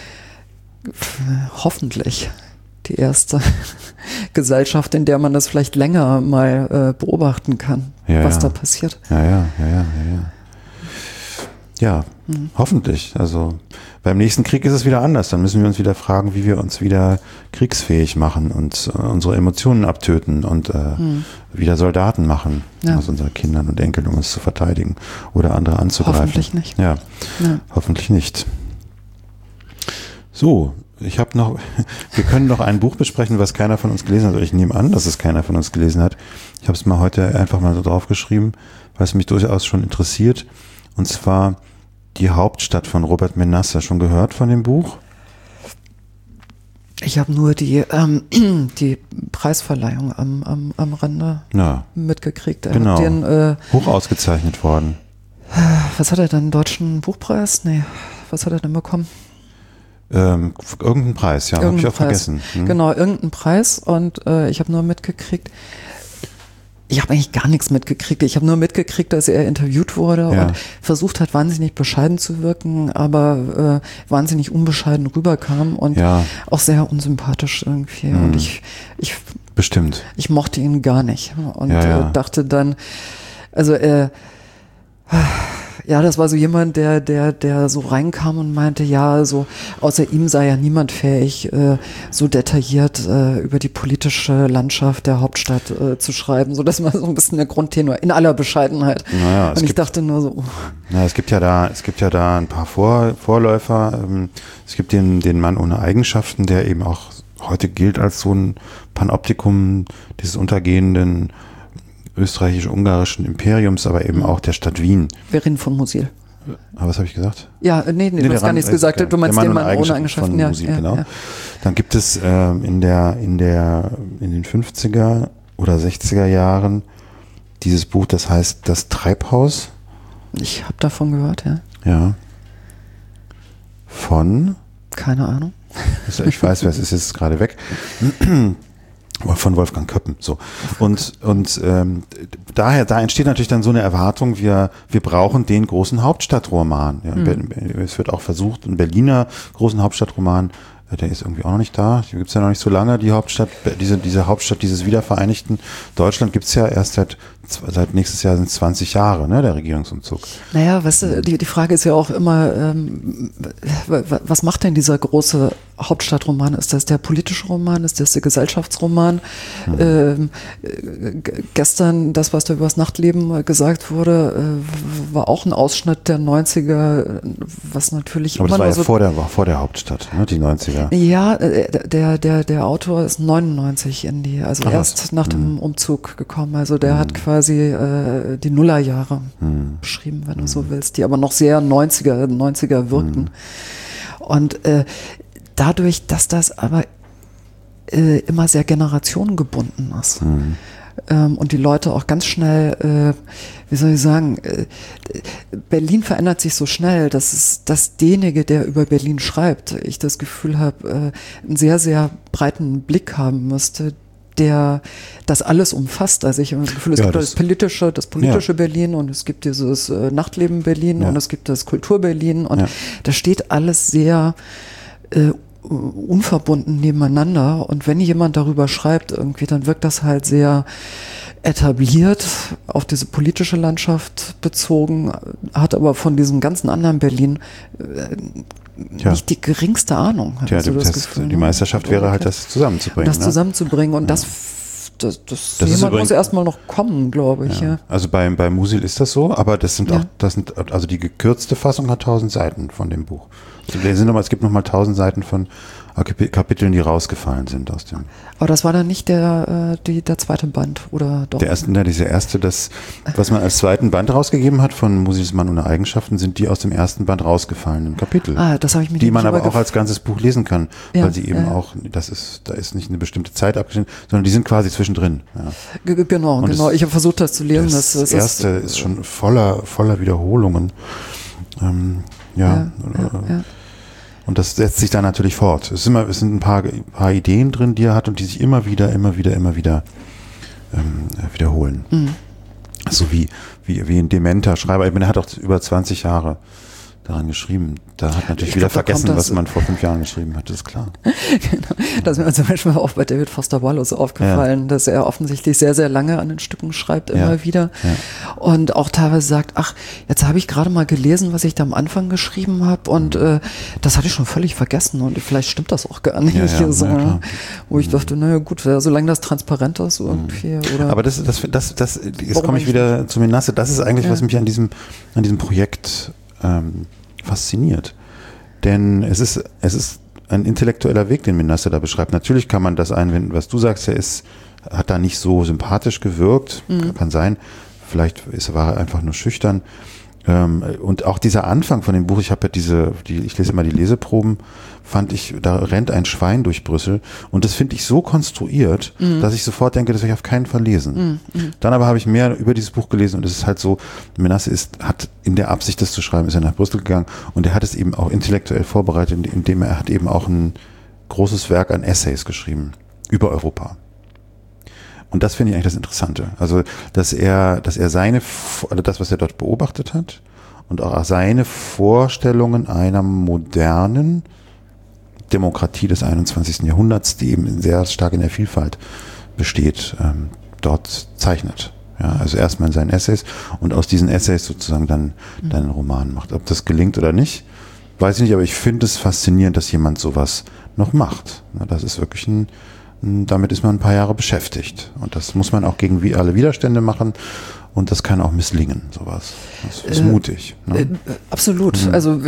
hoffentlich, die erste Gesellschaft, in der man das vielleicht länger mal äh, beobachten kann, ja, was ja. da passiert. Ja, ja, ja, ja, ja. Ja, mhm. hoffentlich. Also beim nächsten Krieg ist es wieder anders. Dann müssen wir uns wieder fragen, wie wir uns wieder kriegsfähig machen und äh, unsere Emotionen abtöten und äh, mhm. wieder Soldaten machen ja. aus unseren Kindern und Enkeln, um uns zu verteidigen oder andere anzugreifen. Hoffentlich nicht. Ja, ja. hoffentlich nicht. So, ich habe noch, wir können noch ein Buch besprechen, was keiner von uns gelesen hat. Ich nehme an, dass es keiner von uns gelesen hat. Ich habe es mal heute einfach mal so draufgeschrieben, weil es mich durchaus schon interessiert. Und zwar Die Hauptstadt von Robert Menasse. Schon gehört von dem Buch? Ich habe nur die, ähm, die Preisverleihung am, am, am Rande ja. mitgekriegt. Er genau. hat den, äh, hoch ausgezeichnet worden. Was hat er denn? Deutschen Buchpreis? Nee, was hat er denn bekommen? Ähm, irgendeinen Preis, ja, habe ich auch Preis. vergessen. Hm. Genau, irgendeinen Preis und äh, ich habe nur mitgekriegt, Ich habe eigentlich gar nichts mitgekriegt. Ich habe nur mitgekriegt, dass er interviewt wurde ja. und versucht hat, wahnsinnig bescheiden zu wirken, aber äh, wahnsinnig unbescheiden rüberkam und ja. auch sehr unsympathisch irgendwie. Mhm. Und ich, ich, Bestimmt. ich mochte ihn gar nicht und ja, ja. Äh, dachte dann, also äh, ja, das war so jemand, der, der, der so reinkam und meinte, ja, so außer ihm sei ja niemand fähig, äh, so detailliert äh, über die politische Landschaft der Hauptstadt äh, zu schreiben. So, das war so ein bisschen der Grundtenor in aller Bescheidenheit. Naja, und ich gibt, dachte nur so. Oh. Na, es gibt ja da, es gibt ja da ein paar Vor, Vorläufer. Es gibt den, den Mann ohne Eigenschaften, der eben auch heute gilt als so ein Panoptikum dieses untergehenden österreichisch-ungarischen Imperiums, aber eben auch der Stadt Wien. Verin von Musil. Aber was habe ich gesagt? Ja, nee, nee, du hast gar nichts gesagt. Du meinst den Mann ohne Eigenschaften. Von ja, Musil, ja, genau. Ja. Dann gibt es äh, in der, in der, in den fünfziger oder sechziger Jahren dieses Buch, das heißt Das Treibhaus. Ich habe davon gehört, ja. Ja. Von? Keine Ahnung. Ich weiß, wer es ist, jetzt gerade weg. Von Wolfgang Köppen. So. Und, und ähm, daher, da entsteht natürlich dann so eine Erwartung, wir, wir brauchen den großen Hauptstadtroman. Ja, mhm. Es wird auch versucht, einen Berliner großen Hauptstadtroman, der ist irgendwie auch noch nicht da. Die gibt es ja noch nicht so lange, die Hauptstadt, diese, diese Hauptstadt dieses wiedervereinigten Deutschland gibt es ja erst seit, seit nächstes Jahr sind es zwanzig Jahre, ne, der Regierungsumzug. Naja, weißt du, die, die Frage ist ja auch immer, ähm, was macht denn dieser große Hauptstadtroman? Ist das der politische Roman? Ist das der Gesellschaftsroman? Mhm. Ähm, g- gestern, das, was da über das Nachtleben gesagt wurde, äh, war auch ein Ausschnitt der neunziger, was natürlich Aber immer das war nur ja so vor der, war vor der Hauptstadt, ne, die neunziger. Ja, der, der, der Autor ist neunundneunzig in die, also Ach, erst was? nach dem Mhm. Umzug gekommen. Also der Mhm. hat quasi äh, die Nullerjahre Mhm. beschrieben, wenn du so willst, die aber noch sehr neunziger, neunziger wirkten. Mhm. Und äh, dadurch, dass das aber äh, immer sehr generationengebunden ist, Mhm. ähm, und die Leute auch ganz schnell, äh, wie soll ich sagen, äh, Berlin verändert sich so schnell, dass es, dass derjenige, der über Berlin schreibt, ich das Gefühl habe, äh, einen sehr, sehr breiten Blick haben müsste, der das alles umfasst. Also ich habe das Gefühl, es Ja, gibt das- das politische, das politische Ja. Berlin und es gibt dieses äh, Nachtleben Berlin Ja. und es gibt das Kultur Berlin und Ja. da steht alles sehr äh, unverbunden nebeneinander und wenn jemand darüber schreibt irgendwie, dann wirkt das halt sehr etabliert, auf diese politische Landschaft bezogen, hat aber von diesem ganzen anderen Berlin äh, Tja. nicht die geringste Ahnung. Tja, Hast du das, das das, Gefühl, die ne? Meisterschaft wäre halt, das zusammenzubringen. das ne? zusammenzubringen und das, das, das, Das ist jemand übrigens- muss erstmal noch kommen, glaube ich. Ja. Ja. Also bei, bei Musil ist das so, aber das sind Ja. auch, das sind, also die gekürzte Fassung hat tausend Seiten von dem Buch. Also wir sind noch mal, es gibt nochmal tausend Seiten von Kap- Kapiteln, die rausgefallen sind aus dem. Aber das war dann nicht der, äh, die, der zweite Band, oder doch? Der erste, ne, diese erste, das, was man als zweiten Band rausgegeben hat von Musils Mann ohne Eigenschaften, sind die aus dem ersten Band rausgefallenen Kapitel. Ah, das habe ich mir Die nicht man aber übergef- auch als ganzes Buch lesen kann, Ja, weil sie eben ja. auch, das ist, da ist nicht eine bestimmte Zeit abgeschnitten, sondern die sind quasi zwischendrin. Ja. Ge- Genau, Und genau. das- Ich habe versucht, das zu lesen. Das, Das, das erste ist, ist schon voller, voller Wiederholungen. Ähm, ja. Ja, ja, ja. Und das setzt sich dann natürlich fort. Es, ist immer, es sind ein paar, paar Ideen drin, die er hat und die sich immer wieder, immer wieder, immer wieder ähm, wiederholen. Mhm. So wie, wie, wie ein dementer Schreiber. Ich meine, er hat auch über zwanzig Jahre daran geschrieben. Da hat natürlich Ich wieder glaub, da kommt vergessen, das- was man vor fünf Jahren geschrieben hat, das ist klar. Genau. Das ist mir zum Beispiel auch bei David Foster Wallace aufgefallen, ja. dass er offensichtlich sehr, sehr lange an den Stücken schreibt, immer Ja. wieder. Ja. Und auch teilweise sagt, ach, jetzt habe ich gerade mal gelesen, was ich da am Anfang geschrieben habe und äh, das hatte ich schon völlig vergessen und vielleicht stimmt das auch gar nicht. Ja, ja, so, ja, klar. Wo ich dachte, naja gut, ja, solange das transparent ist irgendwie. Oder Aber das, das, das, das, jetzt Warum komme ich eigentlich wieder zu Menasse. Das ist eigentlich, Ja. was mich an diesem, an diesem Projekt ähm, fasziniert. Denn es ist, es ist ein intellektueller Weg, den Menasse da beschreibt. Natürlich kann man das einwenden, was du sagst, er ist, hat da nicht so sympathisch gewirkt, Mhm. kann sein. Vielleicht ist, war er einfach nur schüchtern. Ähm, und auch dieser Anfang von dem Buch, ich habe ja diese, die, ich lese immer die Leseproben, fand ich, da rennt ein Schwein durch Brüssel und das finde ich so konstruiert, Mhm. dass ich sofort denke, das werde ich auf keinen Fall lesen. Mhm. Dann aber habe ich mehr über dieses Buch gelesen und es ist halt so, Menasse ist, hat in der Absicht, das zu schreiben, ist er nach Brüssel gegangen und er hat es eben auch intellektuell vorbereitet, indem er hat eben auch ein großes Werk an Essays geschrieben über Europa. Und das finde ich eigentlich das Interessante. Also, dass er, dass er seine, also das, was er dort beobachtet hat und auch seine Vorstellungen einer modernen Demokratie des einundzwanzigsten Jahrhunderts, die eben sehr stark in der Vielfalt besteht, ähm, dort zeichnet. Ja, also erstmal in seinen Essays und aus diesen Essays sozusagen dann, mhm. dann einen Roman macht. Ob das gelingt oder nicht, weiß ich nicht, aber ich finde es faszinierend, dass jemand sowas noch macht. Das ist wirklich ein, ein, damit ist man ein paar Jahre beschäftigt. Und das muss man auch gegen wie alle Widerstände machen. Und das kann auch misslingen, sowas. Das ist äh, mutig. Ne? Äh, absolut. Mhm. Also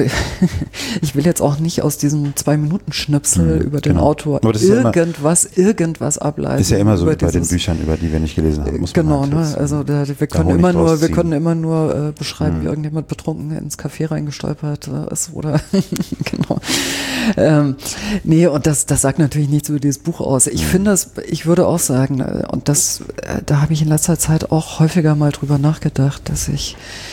ich will jetzt auch nicht aus diesem Zwei-Minuten-Schnipsel mhm, über den genau. Autor irgendwas, ja immer, irgendwas ableiten. Ist ja immer so bei dieses, den Büchern, über die wir nicht gelesen haben. Muss genau, man halt jetzt, ne? Also da, wir, können immer nur, wir können immer nur äh, beschreiben, mhm. wie irgendjemand betrunken ins Café reingestolpert äh, ist oder genau. Ähm, nee, und das, das sagt natürlich nichts über dieses Buch aus. Ich mhm. finde es, ich würde auch sagen, und das, äh, da habe ich in letzter Zeit auch häufiger mal drüber nachgedacht, dass ich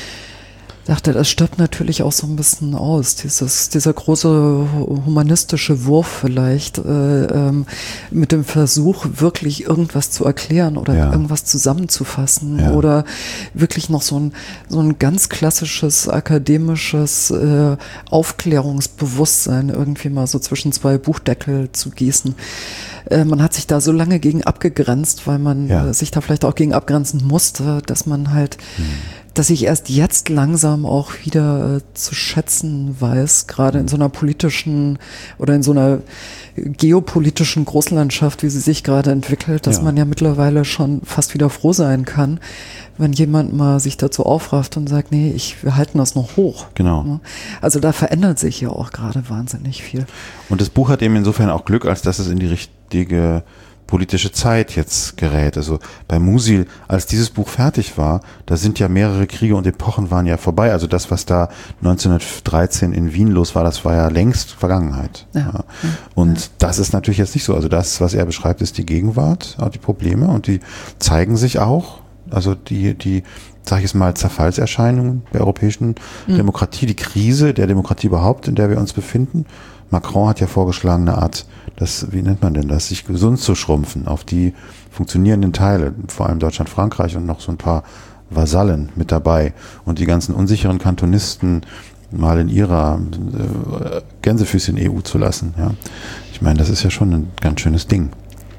dachte, das stirbt natürlich auch so ein bisschen aus, dieses, dieser große humanistische Wurf vielleicht äh, ähm, mit dem Versuch, wirklich irgendwas zu erklären oder ja. irgendwas zusammenzufassen ja. oder wirklich noch so ein, so ein ganz klassisches akademisches äh, Aufklärungsbewusstsein irgendwie mal so zwischen zwei Buchdeckel zu gießen. Äh, man hat sich da so lange gegen abgegrenzt, weil man ja. äh, sich da vielleicht auch gegen abgrenzen musste, dass man halt hm. dass ich erst jetzt langsam auch wieder äh, zu schätzen weiß, gerade in so einer politischen oder in so einer geopolitischen Großlandschaft, wie sie sich gerade entwickelt, dass ja. man ja mittlerweile schon fast wieder froh sein kann, wenn jemand mal sich dazu aufrafft und sagt, nee, ich, wir halten das noch hoch. Genau. Also da verändert sich ja auch gerade wahnsinnig viel. Und das Buch hat eben insofern auch Glück, als dass es in die richtige politische Zeit jetzt gerät. Also bei Musil, als dieses Buch fertig war, da sind ja mehrere Kriege und Epochen waren ja vorbei. Also das, was da neunzehnhundertdreizehn in Wien los war, das war ja längst Vergangenheit. Ja. Ja. Und ja. das ist natürlich jetzt nicht so. Also das, was er beschreibt, ist die Gegenwart, auch die Probleme und die zeigen sich auch. Also die, die, sag ich es mal, Zerfallserscheinungen der europäischen mhm. Demokratie, die Krise der Demokratie überhaupt, in der wir uns befinden. Macron hat ja vorgeschlagen, eine Art, das, wie nennt man denn das, sich gesund zu schrumpfen auf die funktionierenden Teile, vor allem Deutschland, Frankreich und noch so ein paar Vasallen mit dabei und die ganzen unsicheren Kantonisten mal in ihrer äh, Gänsefüßchen E U zu lassen. Ja. Ich meine, das ist ja schon ein ganz schönes Ding.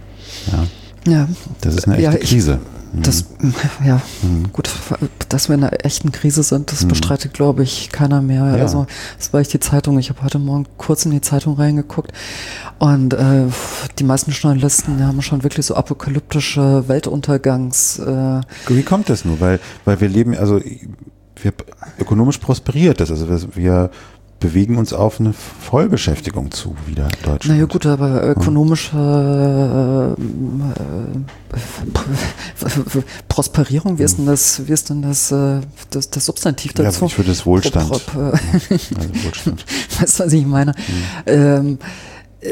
Ja. Ja. Das ist eine echte ja, Krise. Das, ja, mhm. gut, dass wir in einer echten Krise sind, das mhm. bestreitet, glaube ich, keiner mehr. Ja. Also, das war ich die Zeitung, ich habe heute Morgen kurz in die Zeitung reingeguckt und äh, die meisten Journalisten haben schon wirklich so apokalyptische Weltuntergangs... Äh, Wie kommt das nur? Weil, weil wir leben, also wir, ökonomisch prosperiert das, also wir, wir bewegen uns auf eine Vollbeschäftigung zu, wieder in Deutschland. Naja gut, aber ökonomische äh, äh, Prosperierung, wie ist denn das, wie ist denn das, äh, das, das Substantiv dazu? Ja, ich würde es Wohlstand. Prop, prop, äh, also Wohlstand. Weißt du, was ich meine? Mhm. Ähm, äh,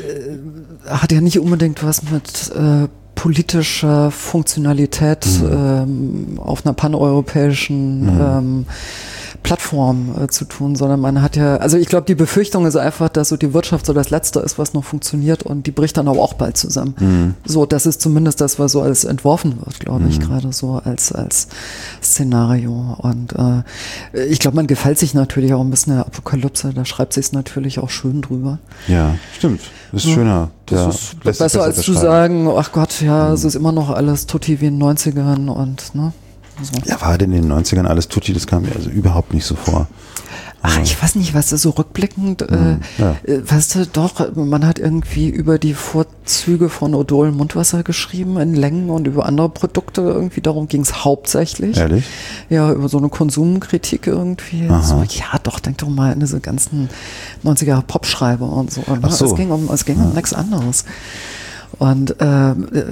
hat ja nicht unbedingt was mit äh, politischer Funktionalität mhm. ähm, auf einer paneuropäischen mhm. ähm, Plattform äh, zu tun, sondern man hat ja, also ich glaube, die Befürchtung ist einfach, dass so die Wirtschaft so das Letzte ist, was noch funktioniert und die bricht dann aber auch bald zusammen. Mhm. So, das ist zumindest das, was so alles entworfen wird, glaube mhm. ich, gerade so als als Szenario. Und äh, ich glaube, man gefällt sich natürlich auch ein bisschen der Apokalypse, da schreibt sich es natürlich auch schön drüber. Ja, stimmt. Das ist schöner. Das ja, ist besser, besser als zu sagen, ach Gott, ja, mhm. es ist immer noch alles tutti wie in den neunzigern und, ne? So. Ja, war denn in den neunzigern alles tutti, das kam mir also überhaupt nicht so vor. Ach, ich weiß nicht, was da so rückblickend, äh, ja. äh, weißt du, doch, man hat irgendwie über die Vorzüge von Odol Mundwasser geschrieben in Längen und über andere Produkte irgendwie, darum ging es hauptsächlich. Ehrlich? Ja, über so eine Konsumkritik irgendwie. So, ja, doch, denk doch mal an diese ganzen neunziger Popschreiber und so. Ne? Ach so. Es ging um, es ging ja. um nichts anderes. Und äh,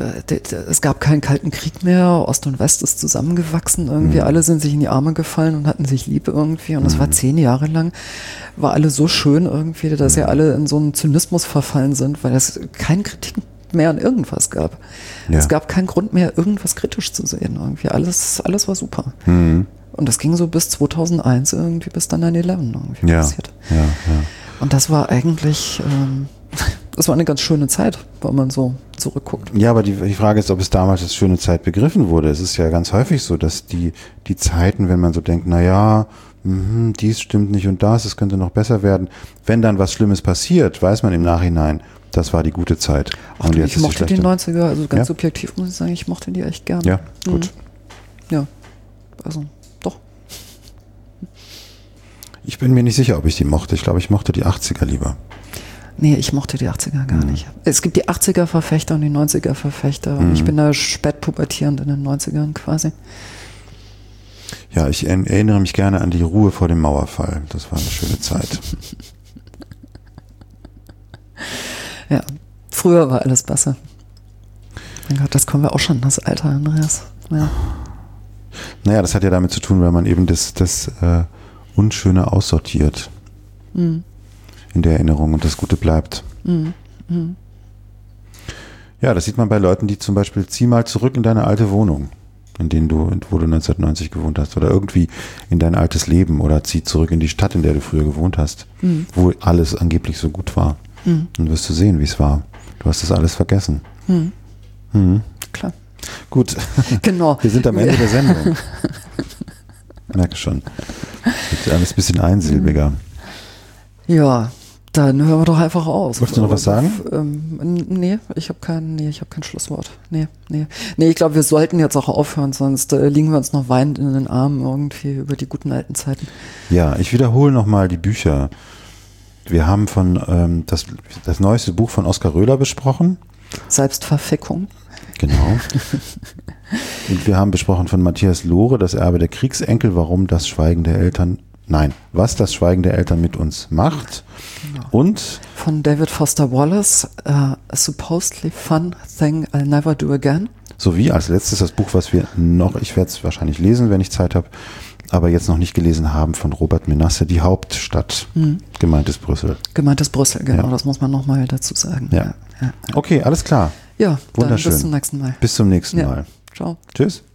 es gab keinen Kalten Krieg mehr, Ost und West ist zusammengewachsen, irgendwie mhm. alle sind sich in die Arme gefallen und hatten sich lieb irgendwie und es mhm. war zehn Jahre lang, war alles so schön irgendwie, dass mhm. ja alle in so einen Zynismus verfallen sind, weil es keine Kritik mehr an irgendwas gab. Ja. Es gab keinen Grund mehr, irgendwas kritisch zu sehen irgendwie, alles, alles war super. Mhm. Und das ging so bis zweitausendeins irgendwie, bis dann neun elf irgendwie ja. passiert. Ja, ja. Und das war eigentlich... Ähm, das war eine ganz schöne Zeit, weil man so zurückguckt. Ja, aber die, die Frage ist, ob es damals als schöne Zeit begriffen wurde. Es ist ja ganz häufig so, dass die, die Zeiten, wenn man so denkt, na ja, mh, dies stimmt nicht und das, es könnte noch besser werden. Wenn dann was Schlimmes passiert, weiß man im Nachhinein, das war die gute Zeit. Ach, und jetzt ich mochte die, die neunziger, also ganz ja? subjektiv muss ich sagen, ich mochte die echt gerne. Ja, gut. Mhm. Ja, also doch. Ich bin mir nicht sicher, ob ich die mochte. Ich glaube, ich mochte die achtziger lieber. Nee, ich mochte die achtziger gar mhm. nicht. Es gibt die achtziger-Verfechter und die neunziger-Verfechter. Mhm. Ich bin da spät pubertierend in den neunzigern quasi. Ja, ich erinnere mich gerne an die Ruhe vor dem Mauerfall. Das war eine schöne Zeit. Ja, früher war alles besser. Mein Gott, das kommen wir auch schon, das Alter, Andreas. Ja. Naja, das hat ja damit zu tun, weil man eben das, das äh, Unschöne aussortiert. Mhm. In der Erinnerung und das Gute bleibt. Mhm. Mhm. Ja, das sieht man bei Leuten, die zum Beispiel, zieh mal zurück in deine alte Wohnung, in denen du, wo du neunzehnhundertneunzig gewohnt hast, oder irgendwie in dein altes Leben, oder zieh zurück in die Stadt, in der du früher gewohnt hast, mhm. wo alles angeblich so gut war. Mhm. Dann wirst du sehen, wie es war. Du hast das alles vergessen. Mhm. Mhm. Klar. Gut. Genau. Wir sind am Ende der Sendung. Merke schon. Wird alles ein bisschen einsilbiger. Ja. Dann hören wir doch einfach aus. Wolltest du noch was sagen? Ähm, nee, ich habe kein, nee, ich habe kein Schlusswort. Nee, nee. Nee, ich glaube, wir sollten jetzt auch aufhören, sonst äh, liegen wir uns noch weinend in den Armen irgendwie über die guten alten Zeiten. Ja, ich wiederhole nochmal die Bücher. Wir haben von ähm, das, das neueste Buch von Oskar Röhler besprochen. Selbstverfickung. Genau. Und wir haben besprochen von Matthias Lohre, Das Erbe der Kriegsenkel, warum das Schweigen der Eltern Nein, was das Schweigen der Eltern mit uns macht. Genau. Und von David Foster Wallace, uh, A Supposedly Fun Thing I'll Never Do Again. Sowie als letztes das Buch, was wir noch, ich werde es wahrscheinlich lesen, wenn ich Zeit habe, aber jetzt noch nicht gelesen haben, von Robert Menasse, Die Hauptstadt. Mhm. Gemeint ist Brüssel. Gemeint ist Brüssel, genau, ja. Das muss man nochmal dazu sagen. Ja. Ja, ja. Okay, alles klar. Ja, wunderschön. Dann bis zum nächsten Mal. Bis zum nächsten ja. Mal. Ciao. Tschüss.